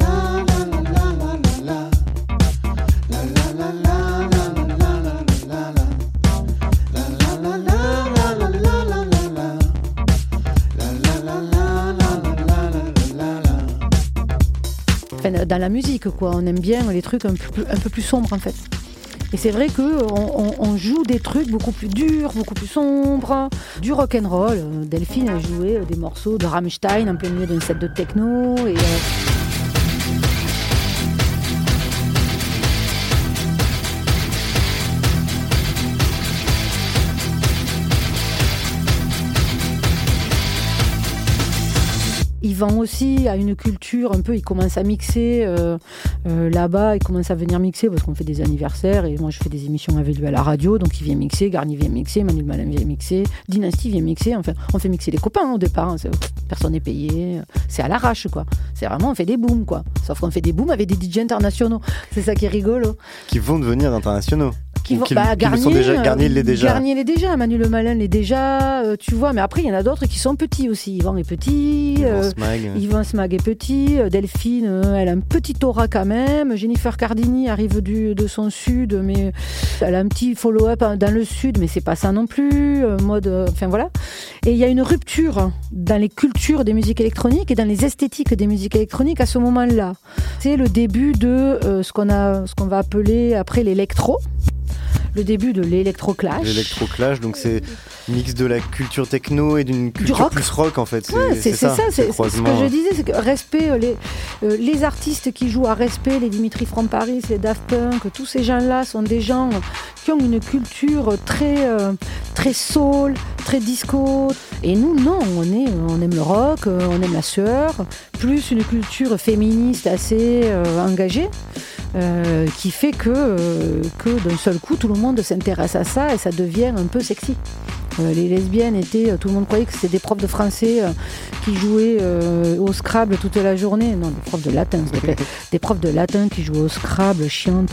Enfin, dans la musique quoi, on aime bien les trucs un peu, un peu plus sombres en fait. Et c'est vrai qu'on on, on joue des trucs beaucoup plus durs, beaucoup plus sombres, du rock'n'roll. Delphine a joué des morceaux de Rammstein en plein milieu d'un set de techno. Et, euh... Ils vont aussi à une culture un peu, ils commencent à mixer euh, euh, là-bas, ils commencent à venir mixer parce qu'on fait des anniversaires et moi je fais des émissions avec lui à la radio, donc il vient mixer, Garnier vient mixer, Manuel Malin vient mixer, Dynasty vient mixer, enfin on fait mixer les copains hein, au départ, hein, personne n'est payé, c'est à l'arrache quoi, c'est vraiment on fait des booms quoi, sauf qu'on fait des booms avec des D J internationaux, c'est ça qui est rigolo. Qui vont devenir internationaux. Qui vont, qui, bah, qui Garnier, sont déjà, Garnier l'est déjà. Garnier l'est déjà, Manuel Malin l'est déjà, euh, tu vois, mais après il y en a d'autres qui sont petits aussi, Yvan est petit, Yvan euh, Smag. Yvan Smag est petit, euh, Delphine euh, elle a un petit aura quand même, Jennifer Cardini arrive du, de son sud, mais elle a un petit follow-up dans le sud, mais c'est pas ça non plus, euh, mode, euh, enfin voilà. Et il y a une rupture dans les cultures des musiques électroniques et dans les esthétiques des musiques électroniques à ce moment-là. C'est le début de euh, ce qu'on a, ce qu'on va appeler après l'électro. Le début de l'électroclash. L'électroclash, donc c'est mix de la culture techno et d'une culture rock. plus rock en fait. C'est, Ouais, c'est, c'est ça, c'est ça, c'est, le c'est ce que croisement. je disais, c'est que respect, euh, les, euh, les artistes qui jouent à respect, les Dimitri from Paris, les Daft Punk, tous ces gens-là sont des gens qui ont une culture très, euh, très soul, très disco. Et nous, non, on, est, on aime le rock, euh, on aime la sueur, plus une culture féministe assez euh, engagée. Euh, qui fait que, euh, que d'un seul coup tout le monde s'intéresse à ça et ça devient un peu sexy. Euh, les lesbiennes étaient, tout le monde croyait que c'était des profs de français euh, qui jouaient euh, au Scrabble toute la journée. Non, des profs de latin, s'il te plaît. Des profs de latin qui jouaient au Scrabble, chiantes.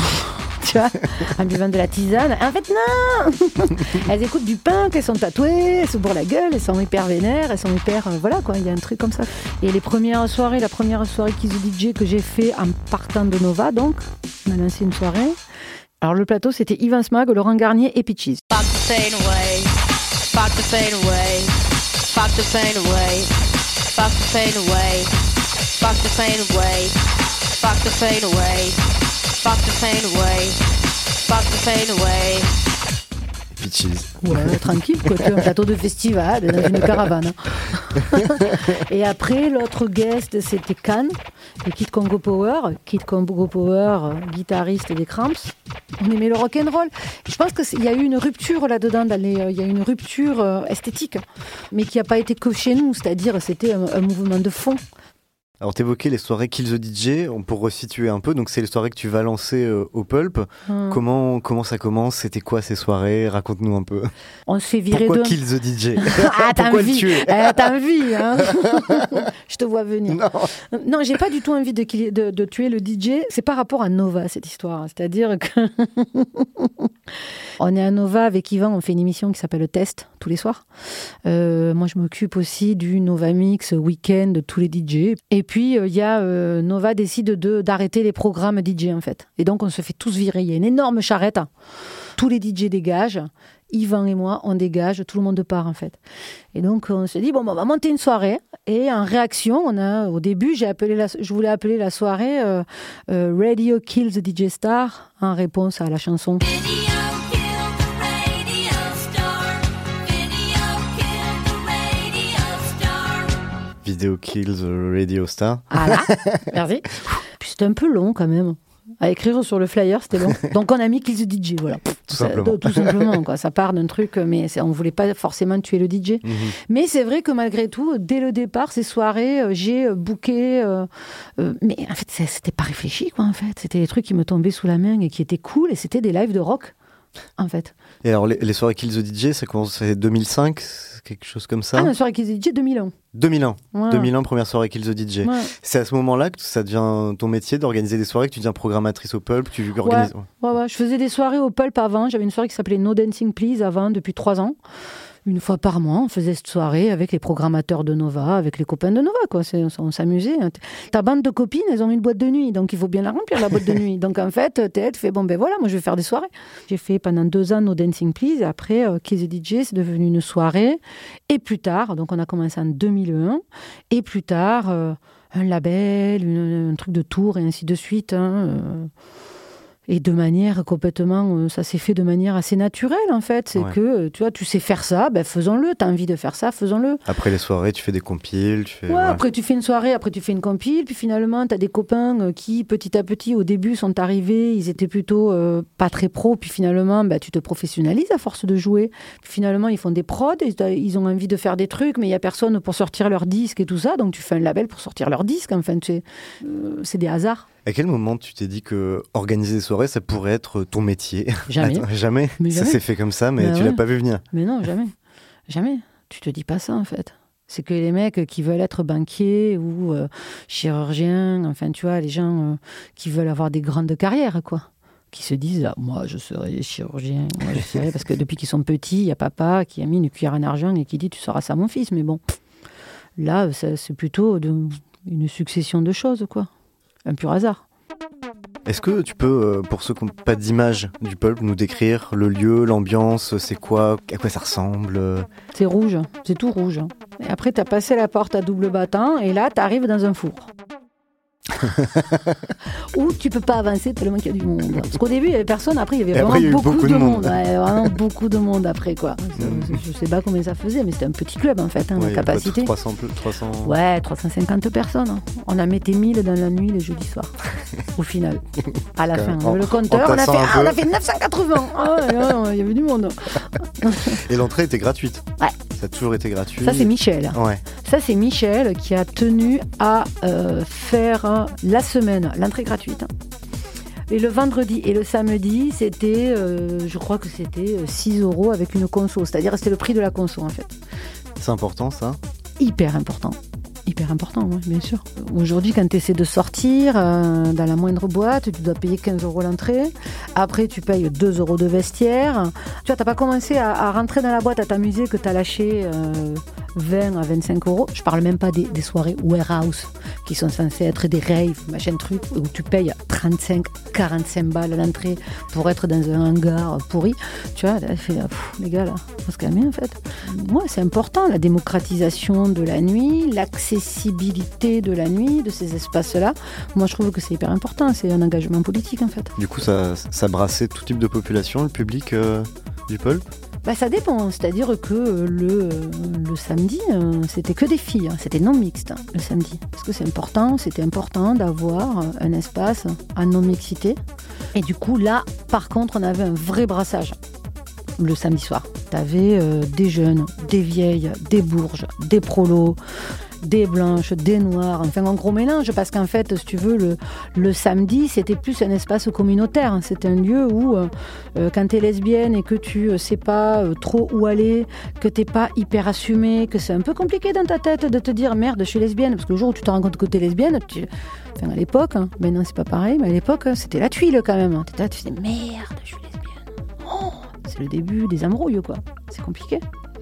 Tu vois, en buvant de la tisane. En fait, non. Elles écoutent du punk, elles sont tatouées, elles se bourrent la gueule, elles sont hyper vénères, elles sont hyper... Euh, voilà, quoi, il y a un truc comme ça. Et les premières soirées, la première soirée Kiss the D J que j'ai fait en partant de Nova, donc, on a lancé une soirée. Alors, le plateau, c'était Yvan Smag, Laurent Garnier et Peaches. Fuck the pain away, fuck the pain away, fuck the pain away, fuck the pain away, fuck the pain away, fuck the pain away, fuck the pain away, fuck the pain away. Peaches. Ouais, tranquille, quoi. Tu as un plateau de festival dans une caravane. Et après, l'autre guest, c'était Can, de Kid Congo Power. Kid Congo Power, guitariste des Cramps. On aimait le rock'n'roll. Je pense qu'il y a eu une rupture là-dedans. Dans les, il y a eu une rupture euh, esthétique, mais qui n'a pas été que chez nous. C'est-à-dire, c'était un, un mouvement de fond. Alors t'évoquais les soirées Kill the D J, on peut resituer un peu, donc c'est les soirées que tu vas lancer euh, au Pulp. Hum. Comment, comment ça commence? C'était quoi ces soirées? Raconte-nous un peu. On se fait virer Pourquoi de... Kill the D J? Ah, t'as Pourquoi envie. le tuer? Eh, t'as envie, hein. Je te vois venir. Non, non j'ai pas du tout envie de, de, de tuer le D J. C'est par rapport à Nova, cette histoire. C'est-à-dire que... on est à Nova avec Yvan, on fait une émission qui s'appelle Le Test, tous les soirs. Euh, moi, je m'occupe aussi du Nova Mix Week-end de tous les D J. Et puis, il euh, y a euh, Nova décide de, d'arrêter les programmes D J, en fait. Et donc, on se fait tous virer. Il y a une énorme charrette. Tous les D J dégagent. Yvan et moi, on dégage. Tout le monde part, en fait. Et donc, on se dit, bon, on va monter une soirée. Et en réaction, on a, au début, j'ai appelé la, je voulais appeler la soirée euh, euh, Radio Kills the D J Star, en réponse à la chanson. Video Kills Radio Star. Ah là, merci. Puis c'était un peu long quand même. À écrire sur le flyer, c'était long. Donc on a mis Kill the D J, voilà. Tout ça, simplement. Tout simplement, quoi. Ça part d'un truc, mais c'est, on ne voulait pas forcément tuer le D J. Mm-hmm. Mais c'est vrai que malgré tout, dès le départ, ces soirées, euh, j'ai booké. Euh, euh, mais en fait, c'était pas réfléchi, quoi, en fait. C'était des trucs qui me tombaient sous la main et qui étaient cool, et c'était des lives de rock, en fait. Et alors, les, les soirées Kill the D J, ça commence, c'est deux mille cinq, quelque chose comme ça? Ah, la soirée Kill the D J, deux mille un. deux mille un. Ouais. deux mille un, première soirée Kill the D J. Ouais. C'est à ce moment-là que ça devient ton métier d'organiser des soirées, que tu deviens programmatrice au Pulp, tu organises... Ouais. Ouais, ouais. Je faisais des soirées au Pulp avant. J'avais une soirée qui s'appelait No Dancing Please avant, depuis trois ans. Une fois par mois, on faisait cette soirée avec les programmateurs de Nova, avec les copains de Nova, quoi. C'est, on s'amusait. Ta bande de copines, elles ont une boîte de nuit, donc il faut bien la remplir, la boîte de nuit. Donc en fait, t'es, tu fais, bon ben voilà, moi je vais faire des soirées. J'ai fait pendant deux ans No Dancing Please, et après, euh, Kill the D J, c'est devenu une soirée. Et plus tard, donc on a commencé en deux mille un, et plus tard, euh, un label, une, un truc de tour, et ainsi de suite, hein, euh, et de manière complètement, ça s'est fait de manière assez naturelle en fait. C'est ouais. que, tu vois, tu sais faire ça, ben faisons-le. T'as envie de faire ça, faisons-le. Après les soirées, tu fais des compiles. Tu fais... Ouais, ouais, après tu fais une soirée, après tu fais une compile. Puis finalement, t'as des copains qui, petit à petit, au début, sont arrivés. Ils étaient plutôt euh, pas très pros. Puis finalement, ben, tu te professionnalises à force de jouer. Puis finalement, ils font des prods. Ils ont envie de faire des trucs, mais il n'y a personne pour sortir leur disque et tout ça. Donc tu fais un label pour sortir leur disque. Enfin, tu sais, euh, c'est des hasards. À quel moment tu t'es dit que organiser des soirées, ça pourrait être ton métier? Jamais. Attends, jamais. Mais ça jamais. s'est fait comme ça, mais bah tu ouais. l'as pas vu venir. Mais non, jamais. Jamais. Tu te dis pas ça, en fait. C'est que les mecs qui veulent être banquiers ou euh, chirurgiens, enfin, tu vois, les gens euh, qui veulent avoir des grandes carrières, quoi. Qui se disent, ah, moi, je serai chirurgien. Moi, je serai... Parce que depuis qu'ils sont petits, il y a papa qui a mis une cuillère en argent et qui dit, tu seras ça, mon fils. Mais bon, là, ça, c'est plutôt de... une succession de choses, quoi. Un pur hasard. Est-ce que tu peux, pour ceux qui n'ont pas d'image du Pulp, nous décrire le lieu, l'ambiance, c'est quoi, à quoi ça ressemble? C'est rouge, c'est tout rouge. Et après, tu as passé la porte à double battant et là, tu arrives dans un four. Où tu peux pas avancer tellement qu'il y a du monde. Parce qu'au début il y avait personne, après il y avait vraiment après, il y a eu beaucoup, beaucoup de de monde, monde. Ouais, vraiment beaucoup de monde après quoi. Je sais pas combien ça faisait, mais c'était un petit club en fait, hein, ouais, la capacité. trois cents, trois cents... Ouais, trois cent cinquante personnes. Hein. On a metté mille dans la nuit les jeudis soirs. Au final, à la fin, en, le compteur, on a, fait, ah, on a fait neuf cent quatre-vingts. Oh, il y avait du monde. Et l'entrée était gratuite. Ouais. Ça a toujours été gratuit. Ça c'est Michel. Ouais. Ça c'est Michel qui a tenu à euh, faire la semaine, l'entrée gratuite. Et le vendredi et le samedi, c'était, euh, je crois que c'était six euros avec une conso. C'est-à-dire c'était le prix de la conso en fait. C'est important ça? Hyper important. Hyper important, oui, bien sûr. Aujourd'hui, quand tu essaies de sortir euh, dans la moindre boîte, tu dois payer quinze euros l'entrée. Après, tu payes deux euros de vestiaire. Tu vois, tu n'as pas commencé à, à rentrer dans la boîte, à t'amuser, que tu as lâché euh, vingt à vingt-cinq euros. Je parle même pas des, des soirées warehouse qui sont censées être des raves, machin truc, où tu payes trente-cinq, quarante-cinq balles l'entrée pour être dans un hangar pourri. Tu vois, là, fait, pff, les gars, là, faut se calmer en fait. Moi, c'est important, la démocratisation de la nuit, l'accessibilité de la nuit, de ces espaces-là. Moi, je trouve que c'est hyper important. C'est un engagement politique en fait. Du coup, ça, ça brassait tout type de population, le public euh, du Pulp? Bah, ça dépend, c'est-à-dire que le, le samedi, euh, c'était que des filles, hein. C'était non mixte, hein, le samedi. Parce que c'est important, c'était important d'avoir un espace à non-mixité. Et du coup, là, par contre, on avait un vrai brassage le samedi soir. T'avais euh, des jeunes, des vieilles, des bourges, des prolos, des blanches, des noires, enfin un gros mélange, parce qu'en fait, si tu veux, le, le samedi, c'était plus un espace communautaire. C'était un lieu où, euh, quand t'es lesbienne et que tu euh, sais pas euh, trop où aller, que t'es pas hyper assumée, que c'est un peu compliqué dans ta tête de te dire merde, je suis lesbienne, parce que le jour où tu te rends compte que t'es lesbienne, tu... enfin à l'époque, hein, maintenant c'est pas pareil, mais à l'époque, c'était la tuile quand même. T'étais là, tu disais merde, je suis lesbienne. Oh, c'est le début des embrouilles, quoi. C'est compliqué.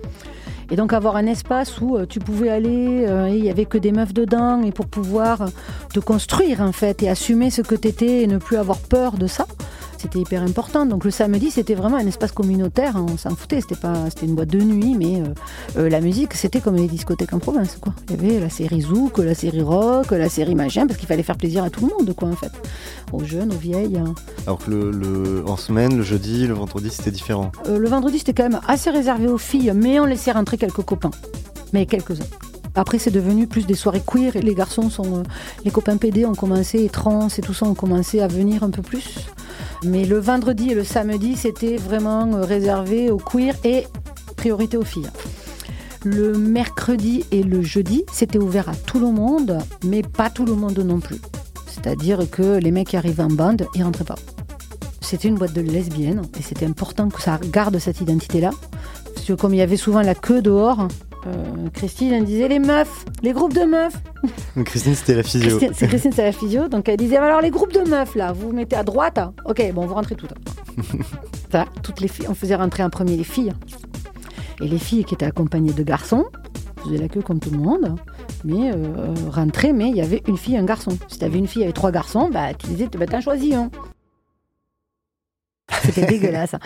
Et donc avoir un espace où euh, tu pouvais aller, euh, et il n'y avait que des meufs dedans, et pour pouvoir euh, te construire en fait, et assumer ce que t'étais, et ne plus avoir peur de ça, c'était hyper important. Donc le samedi, c'était vraiment un espace communautaire, hein, on s'en foutait, c'était, pas, c'était une boîte de nuit, mais euh, euh, la musique, c'était comme les discothèques en province, quoi. Il y avait la série zouk, la série rock, la série machin, parce qu'il fallait faire plaisir à tout le monde, quoi, en fait. Aux jeunes, aux vieilles. Hein. Alors que le, le, en semaine, le jeudi, le vendredi, c'était différent. Euh, le vendredi, c'était quand même assez réservé aux filles, mais on laissait rentrer quelques copains, mais quelques-uns. Après, c'est devenu plus des soirées queer, et les garçons sont... Euh, les copains P D ont commencé, et trans et tout ça ont commencé à venir un peu plus. Mais le vendredi et le samedi, c'était vraiment euh, réservé aux queer et priorité aux filles. Le mercredi et le jeudi, c'était ouvert à tout le monde, mais pas tout le monde non plus. C'est-à-dire que les mecs qui arrivaient en bande, ils rentraient pas. C'était une boîte de lesbiennes, et c'était important que ça garde cette identité-là. Parce que comme il y avait souvent la queue dehors... Euh, Christine, elle disait les meufs, les groupes de meufs. Christine, c'était la physio. Christine, c'est Christine, c'est la physio. Donc elle disait alors les groupes de meufs là, vous vous mettez à droite. Hein. Ok, bon, vous rentrez toutes. Ça, toutes les filles, on faisait rentrer en premier les filles. Et les filles qui étaient accompagnées de garçons faisaient la queue comme tout le monde, mais euh, rentraient. Mais il y avait une fille et un garçon. Si t'avais une fille avec trois garçons, bah tu disais bah, t'en choisis un. Hein. C'était dégueulasse.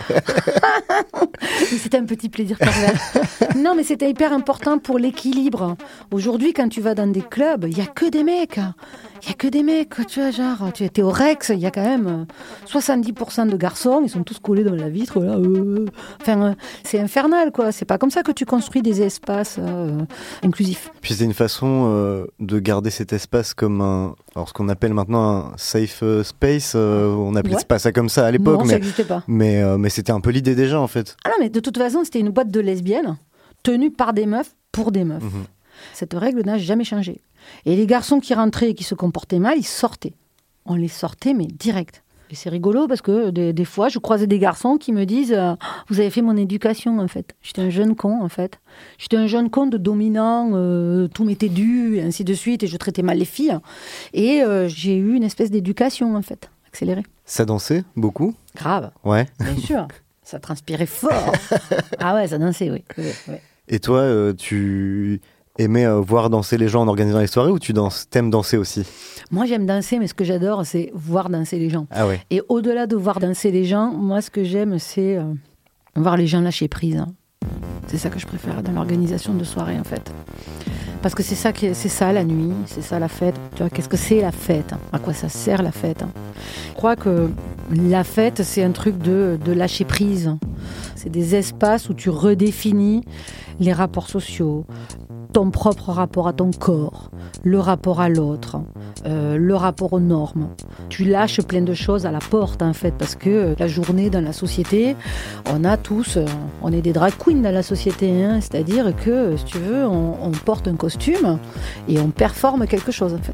C'était un petit plaisir pervers. Non, mais c'était hyper important pour l'équilibre. Aujourd'hui, quand tu vas dans des clubs, il n'y a que des mecs. Il n'y a que des mecs. Tu vois, genre, tu étais au Rex, il y a quand même soixante-dix pour cent de garçons, ils sont tous collés dans la vitre. Là, euh. Enfin, euh, c'est infernal, quoi. C'est pas comme ça que tu construis des espaces euh, inclusifs. Puis c'est une façon euh, de garder cet espace comme un... Alors, ce qu'on appelle maintenant un safe space, euh, on appelait ouais. pas ça comme ça à l'époque, non, mais, ça n'existait pas. Mais, euh, mais c'était un peu l'idée déjà, en fait. Ah non, mais de toute façon, c'était une boîte de lesbiennes tenue par des meufs pour des meufs. Mmh. Cette règle n'a jamais changé. Et les garçons qui rentraient et qui se comportaient mal, ils sortaient. On les sortait, mais direct. Et c'est rigolo parce que des, des fois, je croisais des garçons qui me disent euh, « Vous avez fait mon éducation, en fait. » J'étais un jeune con, en fait. J'étais un jeune con de dominant, euh, tout m'était dû, et ainsi de suite, et je traitais mal les filles. Et euh, j'ai eu une espèce d'éducation, en fait, accélérée. Ça dansait beaucoup ? Grave. Ouais. Bien sûr. Ça transpirait fort. Ah ouais, ça dansait, oui. oui, oui. Et toi, euh, tu... aimais euh, voir danser les gens en organisant les soirées ou tu danses, t'aimes danser aussi ? Moi, j'aime danser, mais ce que j'adore, c'est voir danser les gens. Ah ouais. Et au-delà de voir danser les gens, moi, ce que j'aime, c'est euh, voir les gens lâcher prise. Hein. C'est ça que je préfère dans l'organisation de soirées, en fait. Parce que c'est ça, qui est, c'est ça la nuit, c'est ça la fête. Tu vois, qu'est-ce que c'est la fête ? À quoi ça sert la fête ? Je crois que la fête, c'est un truc de, de lâcher prise. C'est des espaces où tu redéfinis les rapports sociaux, ton propre rapport à ton corps, le rapport à l'autre, euh, le rapport aux normes. Tu lâches plein de choses à la porte, en fait, parce que la journée dans la société, on a tous, on est des drag queens dans la société, hein, c'est-à-dire que, si tu veux, on, on porte un costume et on performe quelque chose, en fait.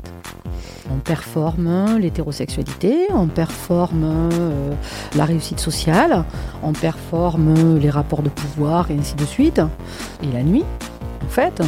On performe l'hétérosexualité, on performe euh, la réussite sociale, on performe les rapports de pouvoir et ainsi de suite. Et la nuit, en fait,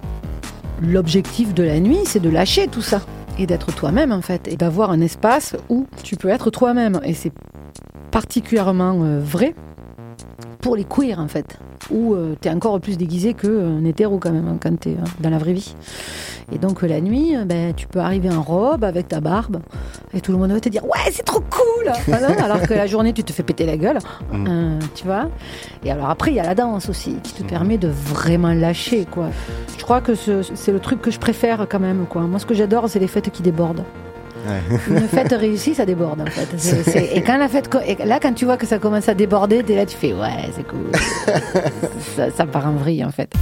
l'objectif de la nuit, c'est de lâcher tout ça et d'être toi-même, en fait, et d'avoir un espace où tu peux être toi-même. Et c'est particulièrement euh, vrai pour les queers, en fait, où euh, t'es encore plus déguisé qu'un hétéro, quand même, hein, quand t'es euh, dans la vraie vie. Et donc la nuit, ben, tu peux arriver en robe avec ta barbe et tout le monde va te dire ouais, c'est trop cool. Voilà, alors que la journée tu te fais péter la gueule, mmh. euh, tu vois. Et alors après il y a la danse aussi qui te mmh. permet de vraiment lâcher, quoi. Je crois que ce, c'est le truc que je préfère quand même, quoi. Moi ce que j'adore c'est les fêtes qui débordent. Ouais. Une fête réussie, ça déborde en fait. C'est, c'est... Et quand la fête, co- et là, quand tu vois que ça commence à déborder, t'es là, tu fais ouais, c'est cool. ça, ça part en vrille en fait.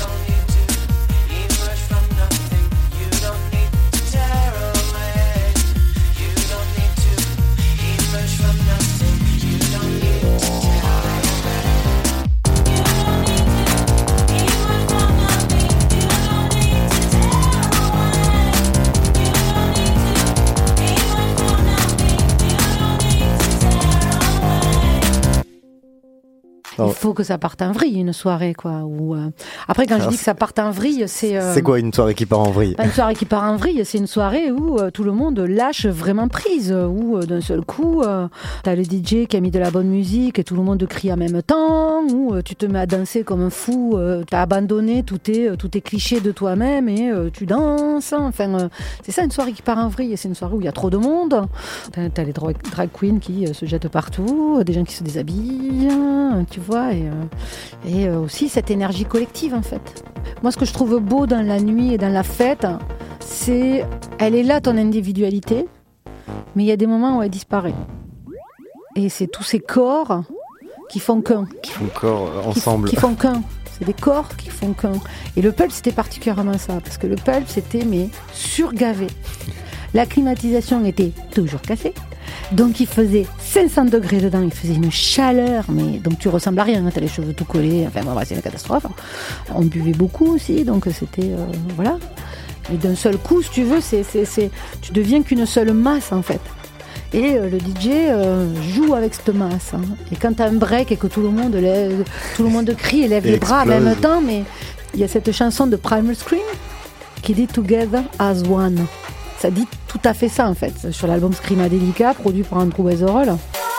Il faut que ça parte en vrille, une soirée, quoi. Ou, euh... Après, quand Alors, je dis que ça parte en vrille, c'est... Euh... C'est quoi une soirée qui part en vrille ? Une soirée qui part en vrille, c'est une soirée où euh, tout le monde lâche vraiment prise, où euh, d'un seul coup, euh, t'as le D J qui a mis de la bonne musique et tout le monde crie en même temps, où euh, tu te mets à danser comme un fou, euh, t'as abandonné tous tes, tous tes clichés de toi-même et euh, tu danses. Enfin, euh, c'est ça une soirée qui part en vrille, c'est une soirée où il y a trop de monde. T'as, t'as les drag, drag queens qui euh, se jettent partout, des gens qui se déshabillent, tu vois. Et, euh, et euh, aussi cette énergie collective en fait. Moi ce que je trouve beau dans la nuit et dans la fête, c'est elle est là ton individualité, mais il y a des moments où elle disparaît. Et c'est tous ces corps qui font qu'un. Qui font corps ensemble. Qui, qui font qu'un. C'est des corps qui font qu'un. Et le pulp c'était particulièrement ça, parce que le pulp c'était mais surgavé. La climatisation était toujours cassée. Donc il faisait cinq cents degrés dedans, il faisait une chaleur, mais donc tu ressembles à rien, hein, t'as les cheveux tout collés, enfin bon, c'est une catastrophe. On buvait beaucoup aussi, donc c'était euh, voilà. Et d'un seul coup, si tu veux, c'est, c'est, c'est, tu deviens qu'une seule masse en fait. Et euh, le D J euh, joue avec cette masse. Hein. Et quand t'as un break et que tout le monde lève, tout le monde crie et lève et les explose. Bras en même temps, mais il y a cette chanson de Primal Scream qui dit Together as One. Ça dit tout à fait ça en fait, sur l'album Screamadelica, produit par Andrew Weatherall.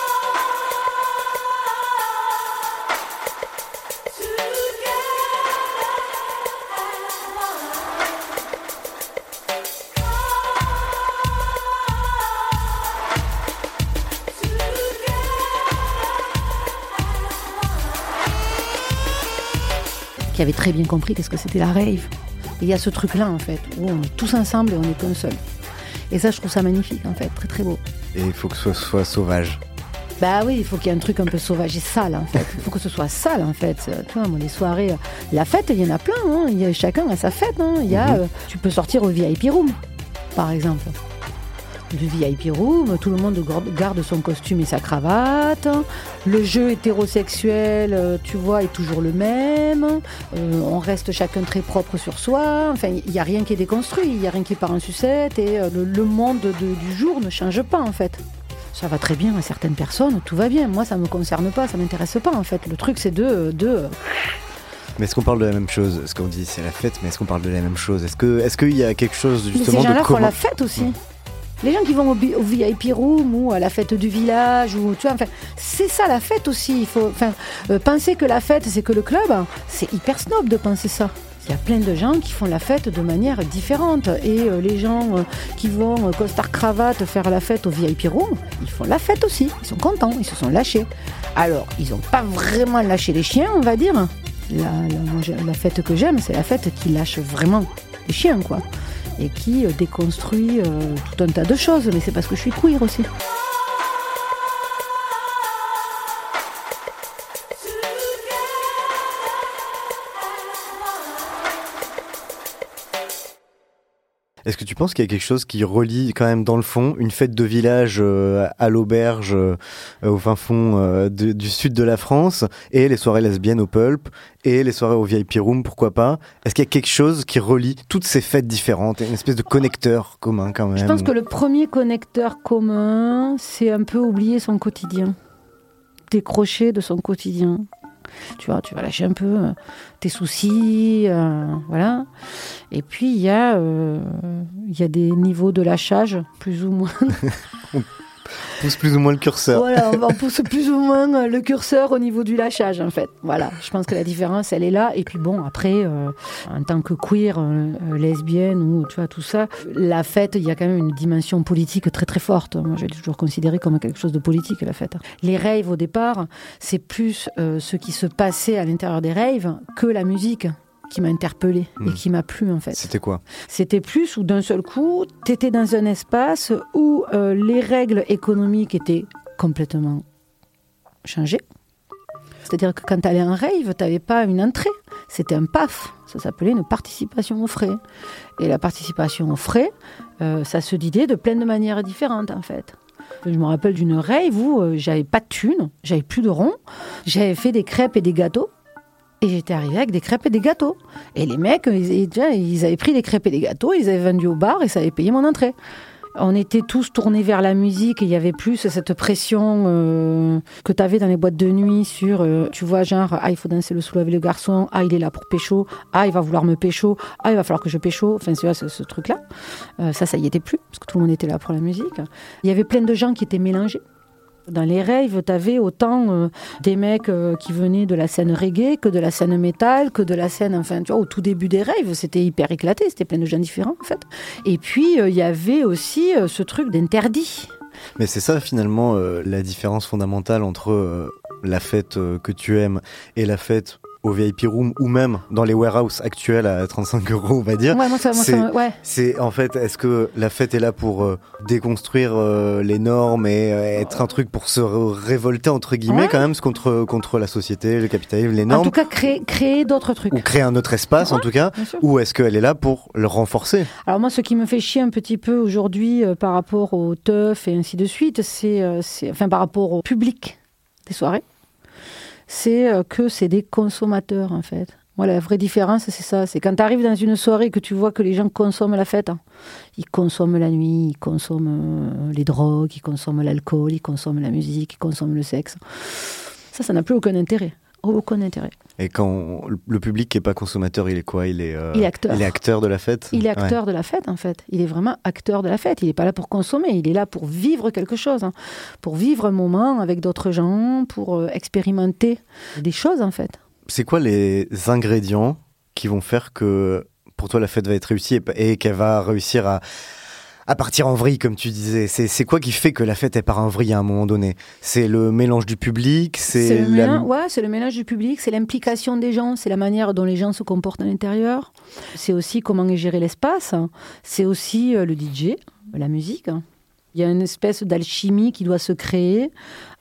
Qui avait très bien compris qu'est-ce que c'était la rave. Et il y a ce truc-là, en fait, où on est tous ensemble et on est qu'un seul. Et ça, je trouve ça magnifique, en fait, très très beau. Et il faut que ce soit sauvage. Bah oui, il faut qu'il y ait un truc un peu sauvage et sale, en fait. Il faut que ce soit sale, en fait. Tu vois, moi, les soirées, la fête, il y en a plein, hein. Il y a, chacun a sa fête, hein. Il y a, mm-hmm. euh, tu peux sortir au V I P room, par exemple. Du V I P room, tout le monde garde son costume et sa cravate. Le jeu hétérosexuel, tu vois, est toujours le même. Euh, on reste chacun très propre sur soi. Enfin, il n'y a rien qui est déconstruit, il n'y a rien qui part en sucette. Et euh, le, le monde de, du jour ne change pas, en fait. Ça va très bien à certaines personnes, tout va bien. Moi, ça ne me concerne pas, ça ne m'intéresse pas, en fait. Le truc, c'est de... de Mais est-ce qu'on parle de la même chose ? Ce qu'on dit, c'est la fête, mais est-ce qu'on parle de la même chose ? Est-ce que, est-ce qu'il y a quelque chose, justement, mais ces gens-là de commun ? font la fête aussi. Mmh. Les gens qui vont au, au V I P room ou à la fête du village, ou, tu vois, enfin, c'est ça la fête aussi. Il faut, enfin, euh, penser que la fête, c'est que le club, hein, c'est hyper snob de penser ça. Il y a plein de gens qui font la fête de manière différente. Et euh, les gens euh, qui vont euh, costard-cravate faire la fête au V I P room, ils font la fête aussi. Ils sont contents, ils se sont lâchés. Alors, ils n'ont pas vraiment lâché les chiens, on va dire. La, la, la fête que j'aime, c'est la fête qui lâche vraiment les chiens, quoi. Et qui euh, déconstruit euh, tout un tas de choses. Mais c'est parce que je suis queer aussi. Est-ce que tu penses qu'il y a quelque chose qui relie quand même dans le fond une fête de village euh, à l'auberge euh, au fin fond euh, de, du sud de la France et les soirées lesbiennes au Pulp et les soirées au V I P Room, pourquoi pas ? Est-ce qu'il y a quelque chose qui relie toutes ces fêtes différentes, une espèce de connecteur commun quand même ? Je pense que le premier connecteur commun, c'est un peu oublier son quotidien, décrocher de son quotidien. Tu vois, tu vas lâcher un peu euh, tes soucis, euh, voilà. Et puis, il y, euh, y a des niveaux de lâchage, plus ou moins. On pousse plus ou moins le curseur. Voilà, on pousse plus ou moins le curseur au niveau du lâchage, en fait. Voilà, je pense que la différence, elle est là. Et puis bon, après, euh, en tant que queer, euh, lesbienne, ou tu vois, tout ça, la fête, il y a quand même une dimension politique très très forte. Moi, j'ai toujours considéré comme quelque chose de politique, la fête. Les raves, au départ, c'est plus euh, ce qui se passait à l'intérieur des raves que la musique. qui m'a interpellée mmh. et qui m'a plu en fait. C'était quoi ? C'était plus où d'un seul coup, tu étais dans un espace où euh, les règles économiques étaient complètement changées. C'est-à-dire que quand tu allais en rave, tu n'avais pas une entrée, c'était un P A F. Ça s'appelait une participation aux frais. Et la participation aux frais, euh, ça se disait de plein de manières différentes en fait. Je me rappelle d'une rave où euh, j'avais pas de thunes, j'avais plus de ronds, j'avais fait des crêpes et des gâteaux. Et j'étais arrivée avec des crêpes et des gâteaux. Et les mecs, ils, ils avaient pris des crêpes et des gâteaux, ils avaient vendu au bar et ça avait payé mon entrée. On était tous tournés vers la musique et il y avait plus cette pression euh, que tu avais dans les boîtes de nuit sur, euh, tu vois, genre, ah, il faut danser le slow avec le garçon, ah, il est là pour pécho, ah, il va vouloir me pécho, ah, il va falloir que je pécho. Enfin, tu vois, ce, ce truc-là. Euh, ça, ça y était plus, parce que tout le monde était là pour la musique. Il y avait plein de gens qui étaient mélangés. Dans les raves, tu avais autant euh, des mecs euh, qui venaient de la scène reggae que de la scène métal, que de la scène, enfin, tu vois, au tout début des raves, c'était hyper éclaté, c'était plein de gens différents, en fait. Et puis, il euh, y avait aussi euh, ce truc d'interdit. Mais c'est ça, finalement, euh, la différence fondamentale entre euh, la fête euh, que tu aimes et la fête au V I P room ou même dans les warehouses actuels à trente-cinq euros, on va dire. Ouais, moi, ça, moi, c'est, ça, ouais. c'est en fait, est-ce que la fête est là pour euh, déconstruire euh, les normes et euh, être un truc pour se re- révolter entre guillemets ouais. quand même contre contre la société, le capitalisme, les normes. En tout cas, créer créer d'autres trucs. Ou créer un autre espace ouais, en tout cas. Ou est-ce qu'elle est là pour le renforcer ? Alors moi, ce qui me fait chier un petit peu aujourd'hui euh, par rapport au teuf et ainsi de suite, c'est, euh, c'est enfin par rapport au public des soirées. C'est que c'est des consommateurs, en fait. Moi, la vraie différence, c'est ça. C'est quand tu arrives dans une soirée et que tu vois que les gens consomment la fête. Hein. Ils consomment la nuit, ils consomment les drogues, ils consomment l'alcool, ils consomment la musique, ils consomment le sexe. Ça, ça n'a plus aucun intérêt. Aucun intérêt. Et quand le public n'est pas consommateur, il est quoi ? Il est, euh, il est acteur. Il est acteur de la fête ? Il est acteur ouais. de la fête, en fait. Il est vraiment acteur de la fête. Il n'est pas là pour consommer, il est là pour vivre quelque chose. Hein. Pour vivre un moment avec d'autres gens, pour euh, expérimenter des choses, en fait. C'est quoi les ingrédients qui vont faire que, pour toi, la fête va être réussie et, et qu'elle va réussir à... à partir en vrille, comme tu disais, c'est, c'est quoi qui fait que la fête elle part en vrille à un moment donné ? C'est le mélange du public, c'est, c'est le la... mélange, ouais, c'est le mélange du public, c'est l'implication des gens, c'est la manière dont les gens se comportent à l'intérieur. C'est aussi comment est géré l'espace. C'est aussi le D J, la musique. Il y a une espèce d'alchimie qui doit se créer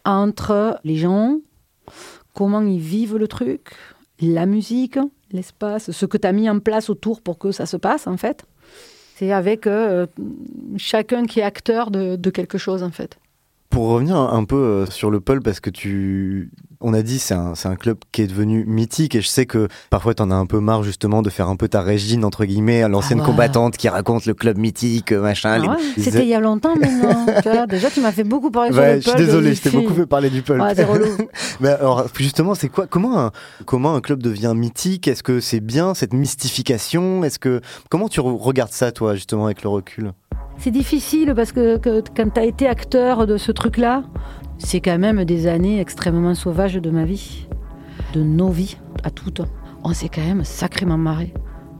entre les gens, comment ils vivent le truc, la musique, l'espace, ce que tu as mis en place autour pour que ça se passe en fait. C'est avec euh, chacun qui est acteur de, de quelque chose, en fait. Pour revenir un peu euh, sur le Pulp, parce que tu... On a dit c'est un, c'est un club qui est devenu mythique et je sais que parfois t'en as un peu marre justement de faire un peu ta Régine, entre guillemets, l'ancienne ah ouais. combattante qui raconte le club mythique, machin. Ah les... ouais. C'était il y a longtemps maintenant. Tu vois, déjà tu m'as fait beaucoup parler ouais, sur le Pulp. Je suis désolé, je t'ai beaucoup fait parler du Pulp. Ouais, c'est relou. Mais alors justement, c'est quoi, comment, un, comment un club devient mythique ? Est-ce que c'est bien cette mystification ? Est-ce que, comment tu re- regardes ça toi justement avec le recul ? C'est difficile parce que, que quand tu as été acteur de ce truc-là, c'est quand même des années extrêmement sauvages de ma vie, de nos vies, à toutes. On s'est quand même sacrément marré.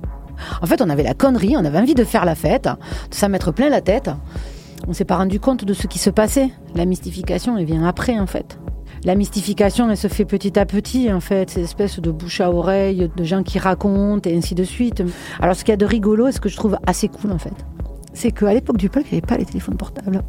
En fait, on avait la connerie, on avait envie de faire la fête, de s'en mettre plein la tête. On s'est pas rendu compte de ce qui se passait. La mystification, elle vient après, en fait. La mystification, elle se fait petit à petit, en fait. C'est une espèce de bouche à oreille, de gens qui racontent, et ainsi de suite. Alors, ce qu'il y a de rigolo, et ce que je trouve assez cool, en fait, c'est qu'à l'époque du Pulp, il n'y avait pas les téléphones portables.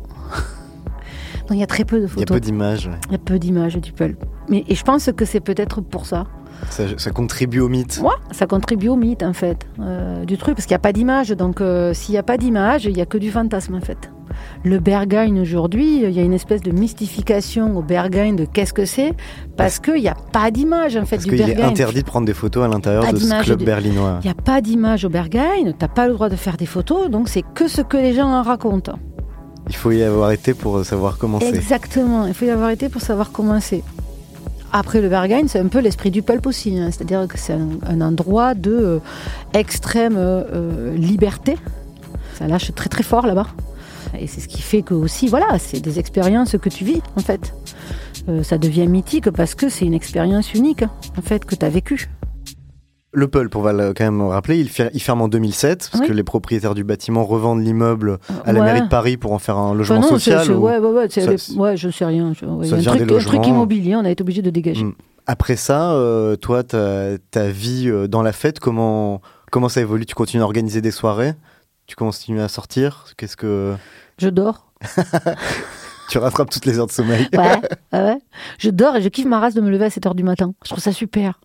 Donc il y a très peu de photos. Il y a peu d'images. Ouais. Il y a peu d'images du Pulp. Mais, et je pense que c'est peut-être pour ça. Ça, ça contribue au mythe. Ouais, ça contribue au mythe, en fait, euh, du truc. Parce qu'il n'y a pas d'image. Donc euh, s'il n'y a pas d'image, il n'y a que du fantasme, en fait. Le Berghain, aujourd'hui, il y a une espèce de mystification au Berghain de qu'est-ce que c'est, parce qu'il n'y a pas d'image, en fait, parce du Berghain. Berghain. Parce qu'il est interdit de prendre des photos à l'intérieur de ce club de... berlinois. Il n'y a pas d'image au Berghain, tu n'as pas le droit de faire des photos, donc c'est que ce que les gens en racontent. Il faut y avoir été pour savoir comment c'est. Exactement, il faut y avoir été pour savoir comment c'est. Après, le Berghain, c'est un peu l'esprit du Pulp aussi, hein. C'est-à-dire que c'est un, un endroit de euh, extrême euh, liberté. Ça lâche très très fort là-bas. Et c'est ce qui fait que aussi, voilà, c'est des expériences que tu vis, en fait. Euh, ça devient mythique parce que c'est une expérience unique, en fait, que tu as vécue. Le Pulp, on va le, quand même rappeler, il, fer- il ferme en deux mille sept, parce oui. que les propriétaires du bâtiment revendent l'immeuble à la ouais. mairie de Paris pour en faire un logement enfin non, social. c'est, c'est, ou... ouais, ouais, ouais, c'est ça, les, c'est... ouais, je sais rien. Je, ouais, ça il y a un truc, un truc immobilier, on a été obligé de dégager. Mmh. Après ça, euh, toi, ta, ta vie euh, dans la fête, comment, comment ça évolue? Tu continues à organiser des soirées? Tu continues à sortir? Qu'est-ce que... Je dors. Tu rattrapes toutes les heures de sommeil. Ouais, ouais. Je dors et je kiffe ma race de me lever à sept heures du matin. Je trouve ça super.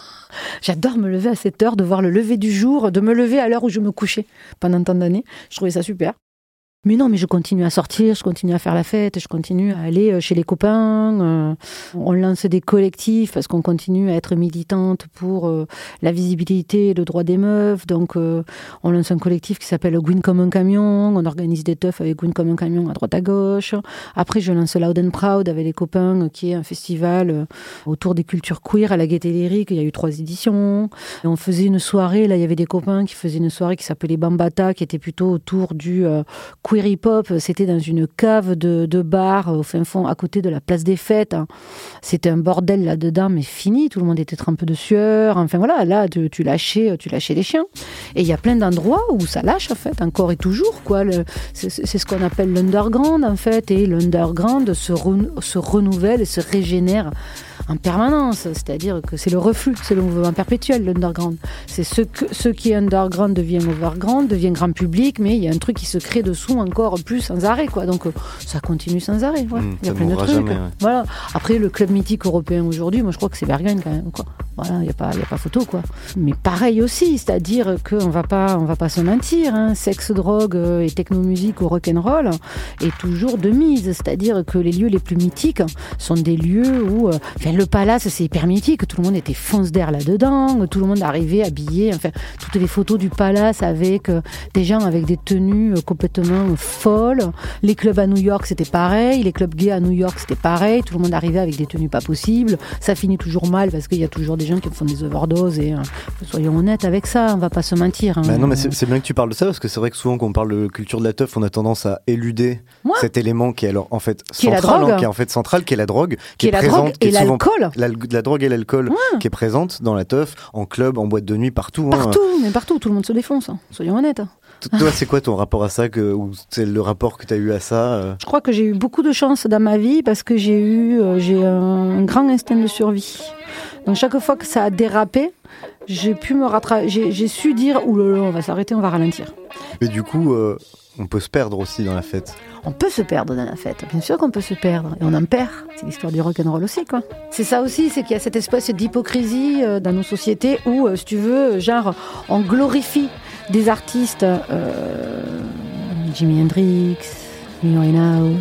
J'adore me lever à sept heures, de voir le lever du jour, de me lever à l'heure où je me couchais pendant tant d'années. Je trouvais ça super. Mais non, mais je continue à sortir, je continue à faire la fête, je continue à aller chez les copains. Euh, on lance des collectifs parce qu'on continue à être militante pour euh, la visibilité et le droit des meufs. Donc, euh, on lance un collectif qui s'appelle Gwyn comme un camion. On organise des teufs avec Gwyn comme un camion à droite à gauche. Après, je lance Loud and Proud avec les copains, qui est un festival euh, autour des cultures queer à la Gaîté Lyrique. Il y a eu trois éditions. Et on faisait une soirée, là, il y avait des copains qui faisaient une soirée qui s'appelait Bambata, qui était plutôt autour du... Euh, queer hip-hop, c'était dans une cave de, de bar au fin fond, à côté de la place des fêtes. C'était un bordel là-dedans, mais fini. Tout le monde était trempé de sueur. Enfin voilà, là, tu, tu lâchais, tu lâchais les chiens. Et il y a plein d'endroits où ça lâche, en fait, encore et toujours, quoi. Le, c'est, c'est ce qu'on appelle l'underground, en fait. Et l'underground se, re, se renouvelle et se régénère en permanence, c'est-à-dire que c'est le reflux, c'est le mouvement perpétuel, l'underground. C'est ce, que, ce qui est underground devient overground, devient grand public, mais il y a un truc qui se crée dessous encore plus sans arrêt, quoi. Donc ça continue sans arrêt. Ouais. Mmh, il y a plein de trucs. Jamais, ouais. Voilà. Après, le club mythique européen aujourd'hui, moi je crois que c'est Berghain quand même, quoi. Voilà, il n'y a pas, il y a pas photo, quoi. Mais pareil aussi, c'est-à-dire qu'on va pas, on va pas se mentir, hein. Sexe, drogue et technomusique ou rock'n'roll est toujours de mise, c'est-à-dire que les lieux les plus mythiques sont des lieux où, euh, enfin, le Palace, c'est hyper mythique, tout le monde était fonce d'air là-dedans, tout le monde arrivait habillé, enfin, toutes les photos du Palace avec euh, des gens avec des tenues euh, complètement euh, folles. Les clubs à New York, c'était pareil, les clubs gays à New York, c'était pareil, tout le monde arrivait avec des tenues pas possibles. Ça finit toujours mal parce qu'il y a toujours des gens qui font des overdoses et euh, soyons honnêtes avec ça, on va pas se mentir. Hein. Bah non, mais c'est, c'est bien que tu parles de ça parce que c'est vrai que souvent quand on parle de culture de la teuf, on a tendance à éluder ouais. cet élément qui est alors en fait qui central, est hein, qui est en fait central, qui est la drogue, qui, qui est la présente, drogue et qui est souvent, l'alcool. La, la drogue et l'alcool ouais. qui est présente dans la teuf, en club, en boîte de nuit, partout. Partout, hein. mais partout, tout le monde se défonce, hein. Soyons honnêtes. Toi, c'est quoi ton rapport à ça que, ou c'est le rapport que tu as eu à ça euh... Je crois que j'ai eu beaucoup de chance dans ma vie parce que j'ai eu euh, j'ai un grand instinct de survie. Donc chaque fois que ça a dérapé, j'ai pu me rattraper, j'ai, j'ai su dire ouh là là, on va s'arrêter, on va ralentir. Mais du coup, euh, on peut se perdre aussi dans la fête. On peut se perdre dans la fête, bien sûr qu'on peut se perdre, et on en perd. C'est l'histoire du rock'n'roll aussi, quoi. C'est ça aussi, c'est qu'il y a cette espèce d'hypocrisie euh, dans nos sociétés où, euh, si tu veux, genre, on glorifie des artistes, euh, Jimi Hendrix, Amy Winehouse.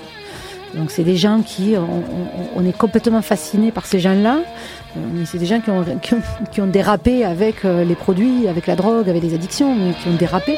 Donc c'est des gens qui, on, on, on est complètement fascinés par ces gens-là, mais c'est des gens qui ont, qui ont, qui ont dérapé avec les produits, avec la drogue, avec les addictions, mais qui ont dérapé.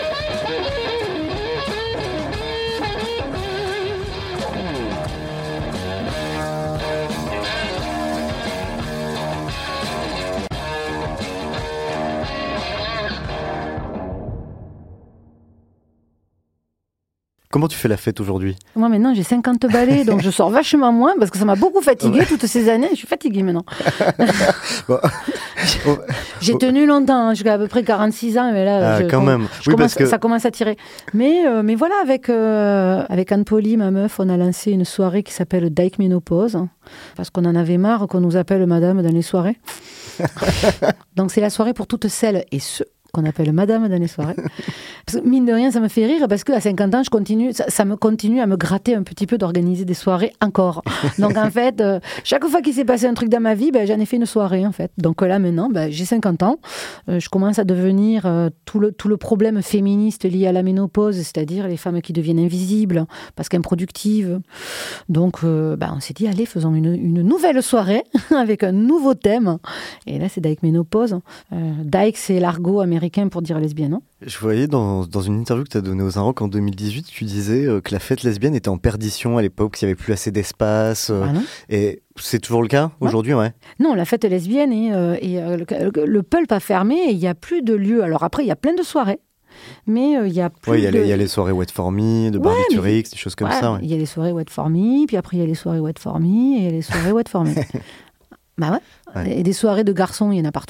Comment tu fais la fête aujourd'hui ? Moi maintenant j'ai cinquante balais, donc je sors vachement moins parce que ça m'a beaucoup fatiguée ouais. toutes ces années. Je suis fatiguée maintenant. Bon. j'ai, j'ai tenu longtemps, jusqu'à à peu près quarante-six ans, mais là ah, je, quand même. Je oui, commence, parce que... ça commence à tirer. Mais, euh, mais voilà, avec, euh, avec Anne-Paulie, ma meuf, on a lancé une soirée qui s'appelle Dyke Ménopause, parce qu'on en avait marre qu'on nous appelle madame dans les soirées. Donc c'est la soirée pour toutes celles et ceux qu'on appelle madame dans les soirées. Parce que, mine de rien, ça me fait rire parce qu'à cinquante ans, je continue, ça, ça me continue à me gratter un petit peu d'organiser des soirées encore. Donc en fait, euh, chaque fois qu'il s'est passé un truc dans ma vie, ben, j'en ai fait une soirée en fait. Donc là maintenant, ben, j'ai cinquante ans, euh, je commence à devenir euh, tout, le, tout le problème féministe lié à la ménopause, c'est-à-dire les femmes qui deviennent invisibles parce qu'improductives. Donc euh, ben, on s'est dit, allez, faisons une, une nouvelle soirée avec un nouveau thème. Et là, c'est Dyke Ménopause. Euh, Dyke, c'est l'argot américain pour dire lesbienne, non ? Je voyais dans, dans une interview que tu as donnée aux Inrocks en deux mille dix-huit, tu disais euh, que la fête lesbienne était en perdition à l'époque, qu'il n'y avait plus assez d'espace. Euh, ah et c'est toujours le cas ouais. aujourd'hui, ouais ? Non, la fête lesbienne et, euh, et euh, le, le pulp a fermé et il n'y a plus de lieux. Alors après, il y a plein de soirées. Mais il euh, y a plus ouais, y a de... il y a les soirées Wet for Me, de ouais, Barbiturix, des choses comme ouais, ça. Il ouais. y a les soirées Wet for Me, puis après il y a les soirées Wet for Me et les soirées Wet for Me. Bah ouais. ouais. Et des soirées de garçons, il y en a partout.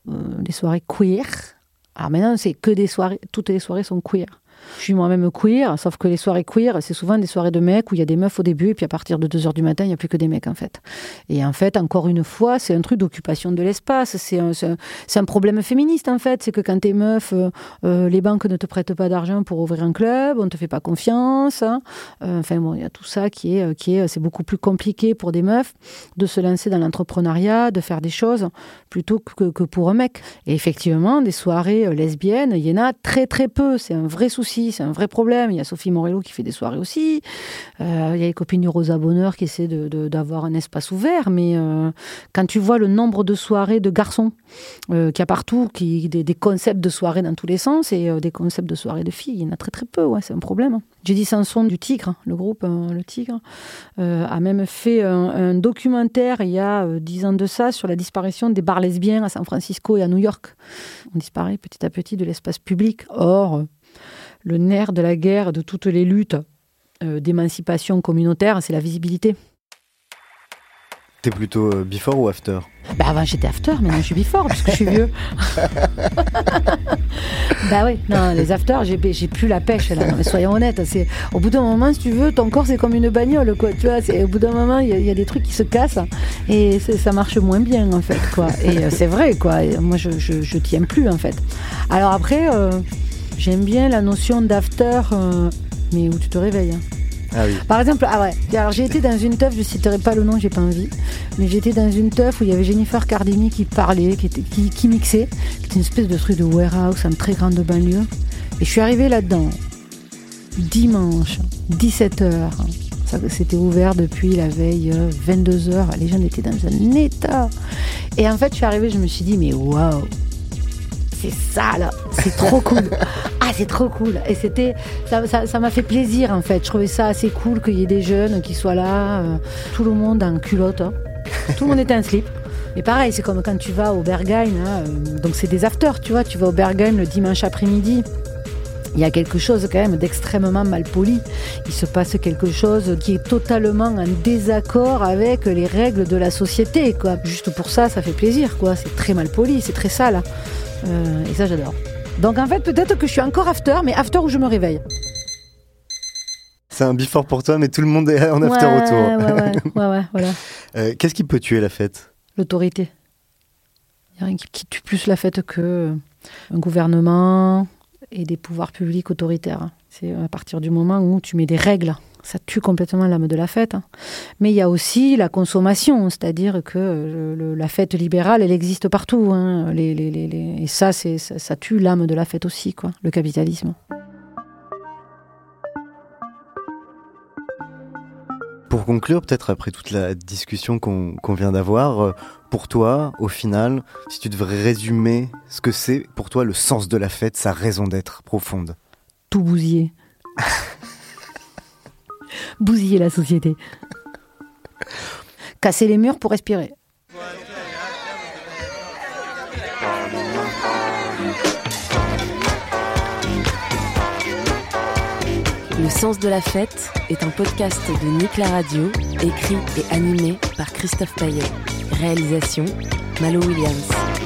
euh, des soirées queer. Alors maintenant, c'est que des soirées, toutes les soirées sont queer. Je suis moi-même queer, sauf que les soirées queer, c'est souvent des soirées de mecs où il y a des meufs au début, et puis à partir de deux heures du matin, il n'y a plus que des mecs, en fait. Et en fait, encore une fois, c'est un truc d'occupation de l'espace. C'est un, c'est un, c'est un problème féministe, en fait. C'est que quand t'es meuf, euh, euh, les banques ne te prêtent pas d'argent pour ouvrir un club, on ne te fait pas confiance. Hein. Euh, enfin bon, il y a tout ça qui est, qui est... C'est beaucoup plus compliqué pour des meufs de se lancer dans l'entrepreneuriat, de faire des choses, plutôt que, que pour un mec. Et effectivement, des soirées lesbiennes, il y en a très très peu. C'est un vrai souci. C'est un vrai problème. Il y a Sophie Morello qui fait des soirées aussi. Euh, il y a les copines du Rosa Bonheur qui essaient de, de, d'avoir un espace ouvert. Mais euh, quand tu vois le nombre de soirées de garçons euh, qu'il y a partout, qui, des, des concepts de soirées dans tous les sens et euh, des concepts de soirées de filles, il y en a très très peu. Ouais, c'est un problème. J'ai dit Sanson du Tigre, le groupe euh, Le Tigre, euh, a même fait un, un documentaire il y a euh, dix ans de ça sur la disparition des bars lesbiens à San Francisco et à New York. On disparaît petit à petit de l'espace public. Or, euh, le nerf de la guerre, de toutes les luttes euh, d'émancipation communautaire, c'est la visibilité. T'es plutôt euh, before ou after ? Bah avant j'étais after, maintenant je suis before parce que je suis vieux. Bah oui, non, les after, j'ai, j'ai plus la pêche là. Non, mais soyons honnêtes, c'est au bout d'un moment, si tu veux, ton corps c'est comme une bagnole, quoi. Tu vois, c'est au bout d'un moment, il y, y a des trucs qui se cassent et ça marche moins bien en fait, quoi. Et euh, c'est vrai, quoi. Et moi, je, je, je tiens plus en fait. Alors après. Euh, J'aime bien la notion d'after, euh, mais où tu te réveilles. Ah oui. Par exemple, ah ouais. Alors j'ai été dans une teuf, je citerai pas le nom, j'ai pas envie, mais j'étais dans une teuf où il y avait Jennifer Cardini qui parlait, qui, était, qui, qui mixait, qui était une espèce de truc de warehouse, en très grande banlieue. Et je suis arrivée là-dedans, dimanche, dix-sept heures. Ça, c'était ouvert depuis la veille, euh, vingt-deux heures. Les gens étaient dans un état. Et en fait, je suis arrivée, je me suis dit, mais waouh! C'est ça là, c'est trop cool. Ah, c'est trop cool. Et c'était, ça, ça, ça m'a fait plaisir en fait. Je trouvais ça assez cool qu'il y ait des jeunes qui soient là, euh, tout le monde en culotte, hein. Tout le monde était en slip. Mais pareil, c'est comme quand tu vas au Berghain, hein, euh, donc c'est des afters, tu vois. Tu vas au Berghain le dimanche après-midi. Il y a quelque chose quand même d'extrêmement mal poli. Il se passe quelque chose qui est totalement en désaccord avec les règles de la société, quoi. Juste pour ça, ça fait plaisir, quoi. C'est très mal poli, c'est très sale. Euh, et ça, j'adore. Donc en fait, peut-être que je suis encore after, mais after où je me réveille. C'est un before pour toi, mais tout le monde est en after ouais, autour. Ouais, ouais, ouais, ouais, voilà. Euh, qu'est-ce qui peut tuer la fête ? L'autorité. Il n'y a rien qui, qui tue plus la fête qu'un gouvernement et des pouvoirs publics autoritaires. C'est à partir du moment où tu mets des règles. Ça tue complètement l'âme de la fête. Mais il y a aussi la consommation, c'est-à-dire que le, le, la fête libérale, elle existe partout. Hein. Les, les, les, les... Et ça, c'est, ça, ça tue l'âme de la fête aussi, quoi, le capitalisme. Pour conclure, peut-être après toute la discussion qu'on, qu'on vient d'avoir, pour toi, au final, si tu devrais résumer ce que c'est pour toi le sens de la fête, sa raison d'être profonde. Tout bousiller. Bousiller la société. Casser les murs pour respirer. Le sens de la fête est un podcast de Nick la Radio, écrit et animé par Christophe Payet. Réalisation, Malo Williams.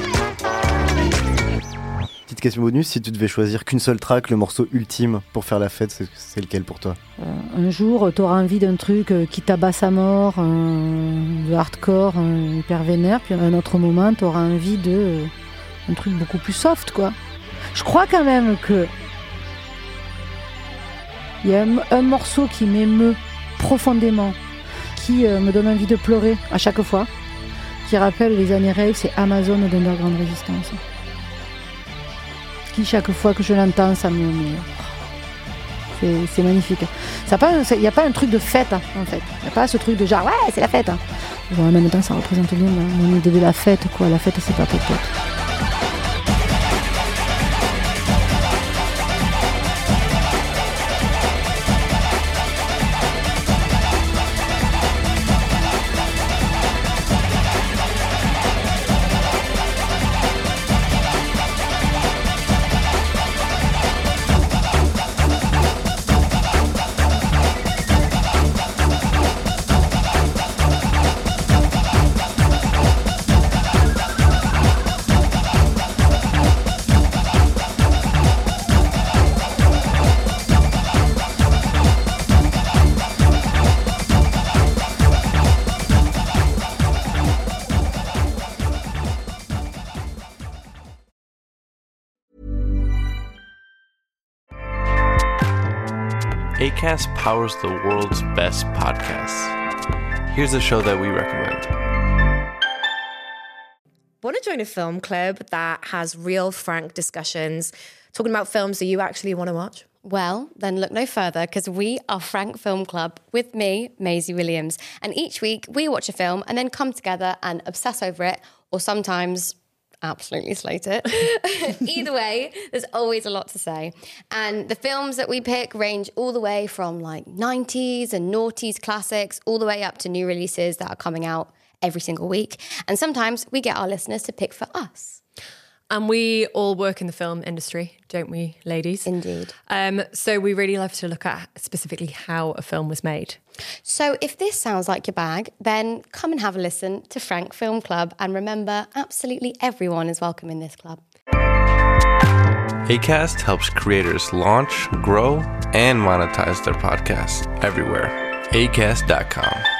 Petite question bonus, si tu devais choisir qu'une seule track, le morceau ultime pour faire la fête, c'est, c'est lequel pour toi ? euh, Un jour, tu auras envie d'un truc qui tabasse à mort, euh, de hardcore, euh, hyper vénère, puis à un autre moment, tu auras envie de euh, un truc beaucoup plus soft, quoi. Je crois quand même que il y a un, un morceau qui m'émeut profondément, qui euh, me donne envie de pleurer à chaque fois, qui rappelle les années rave, c'est Amazon d'Underground Resistance. Qui, chaque fois que je l'entends, ça me... C'est, c'est magnifique. Il n'y a pas un truc de fête, hein, en fait. Il n'y a pas ce truc de genre, ouais, c'est la fête. Hein. Bon, en même temps, ça représente bien mon idée de la fête, quoi. La fête, c'est pas popote. Acast powers the world's best podcasts. Here's a show that we recommend. Want to join a film club that has real, frank discussions, talking about films that you actually want to watch? Well, then look no further, because we are Frank Film Club with me, Maisie Williams. And each week we watch a film and then come together and obsess over it, or sometimes absolutely slate it. Either way, there's always a lot to say. And the films that we pick range all the way from like nineties and noughties classics, all the way up to new releases that are coming out every single week. And sometimes we get our listeners to pick for us. And we all work in the film industry, don't we, ladies? Indeed. Um, so we really love to look at specifically how a film was made. So if this sounds like your bag, then come and have a listen to Frank Film Club. And remember, absolutely everyone is welcome in this club. Acast helps creators launch, grow, and monetize their podcasts everywhere. acast dot com.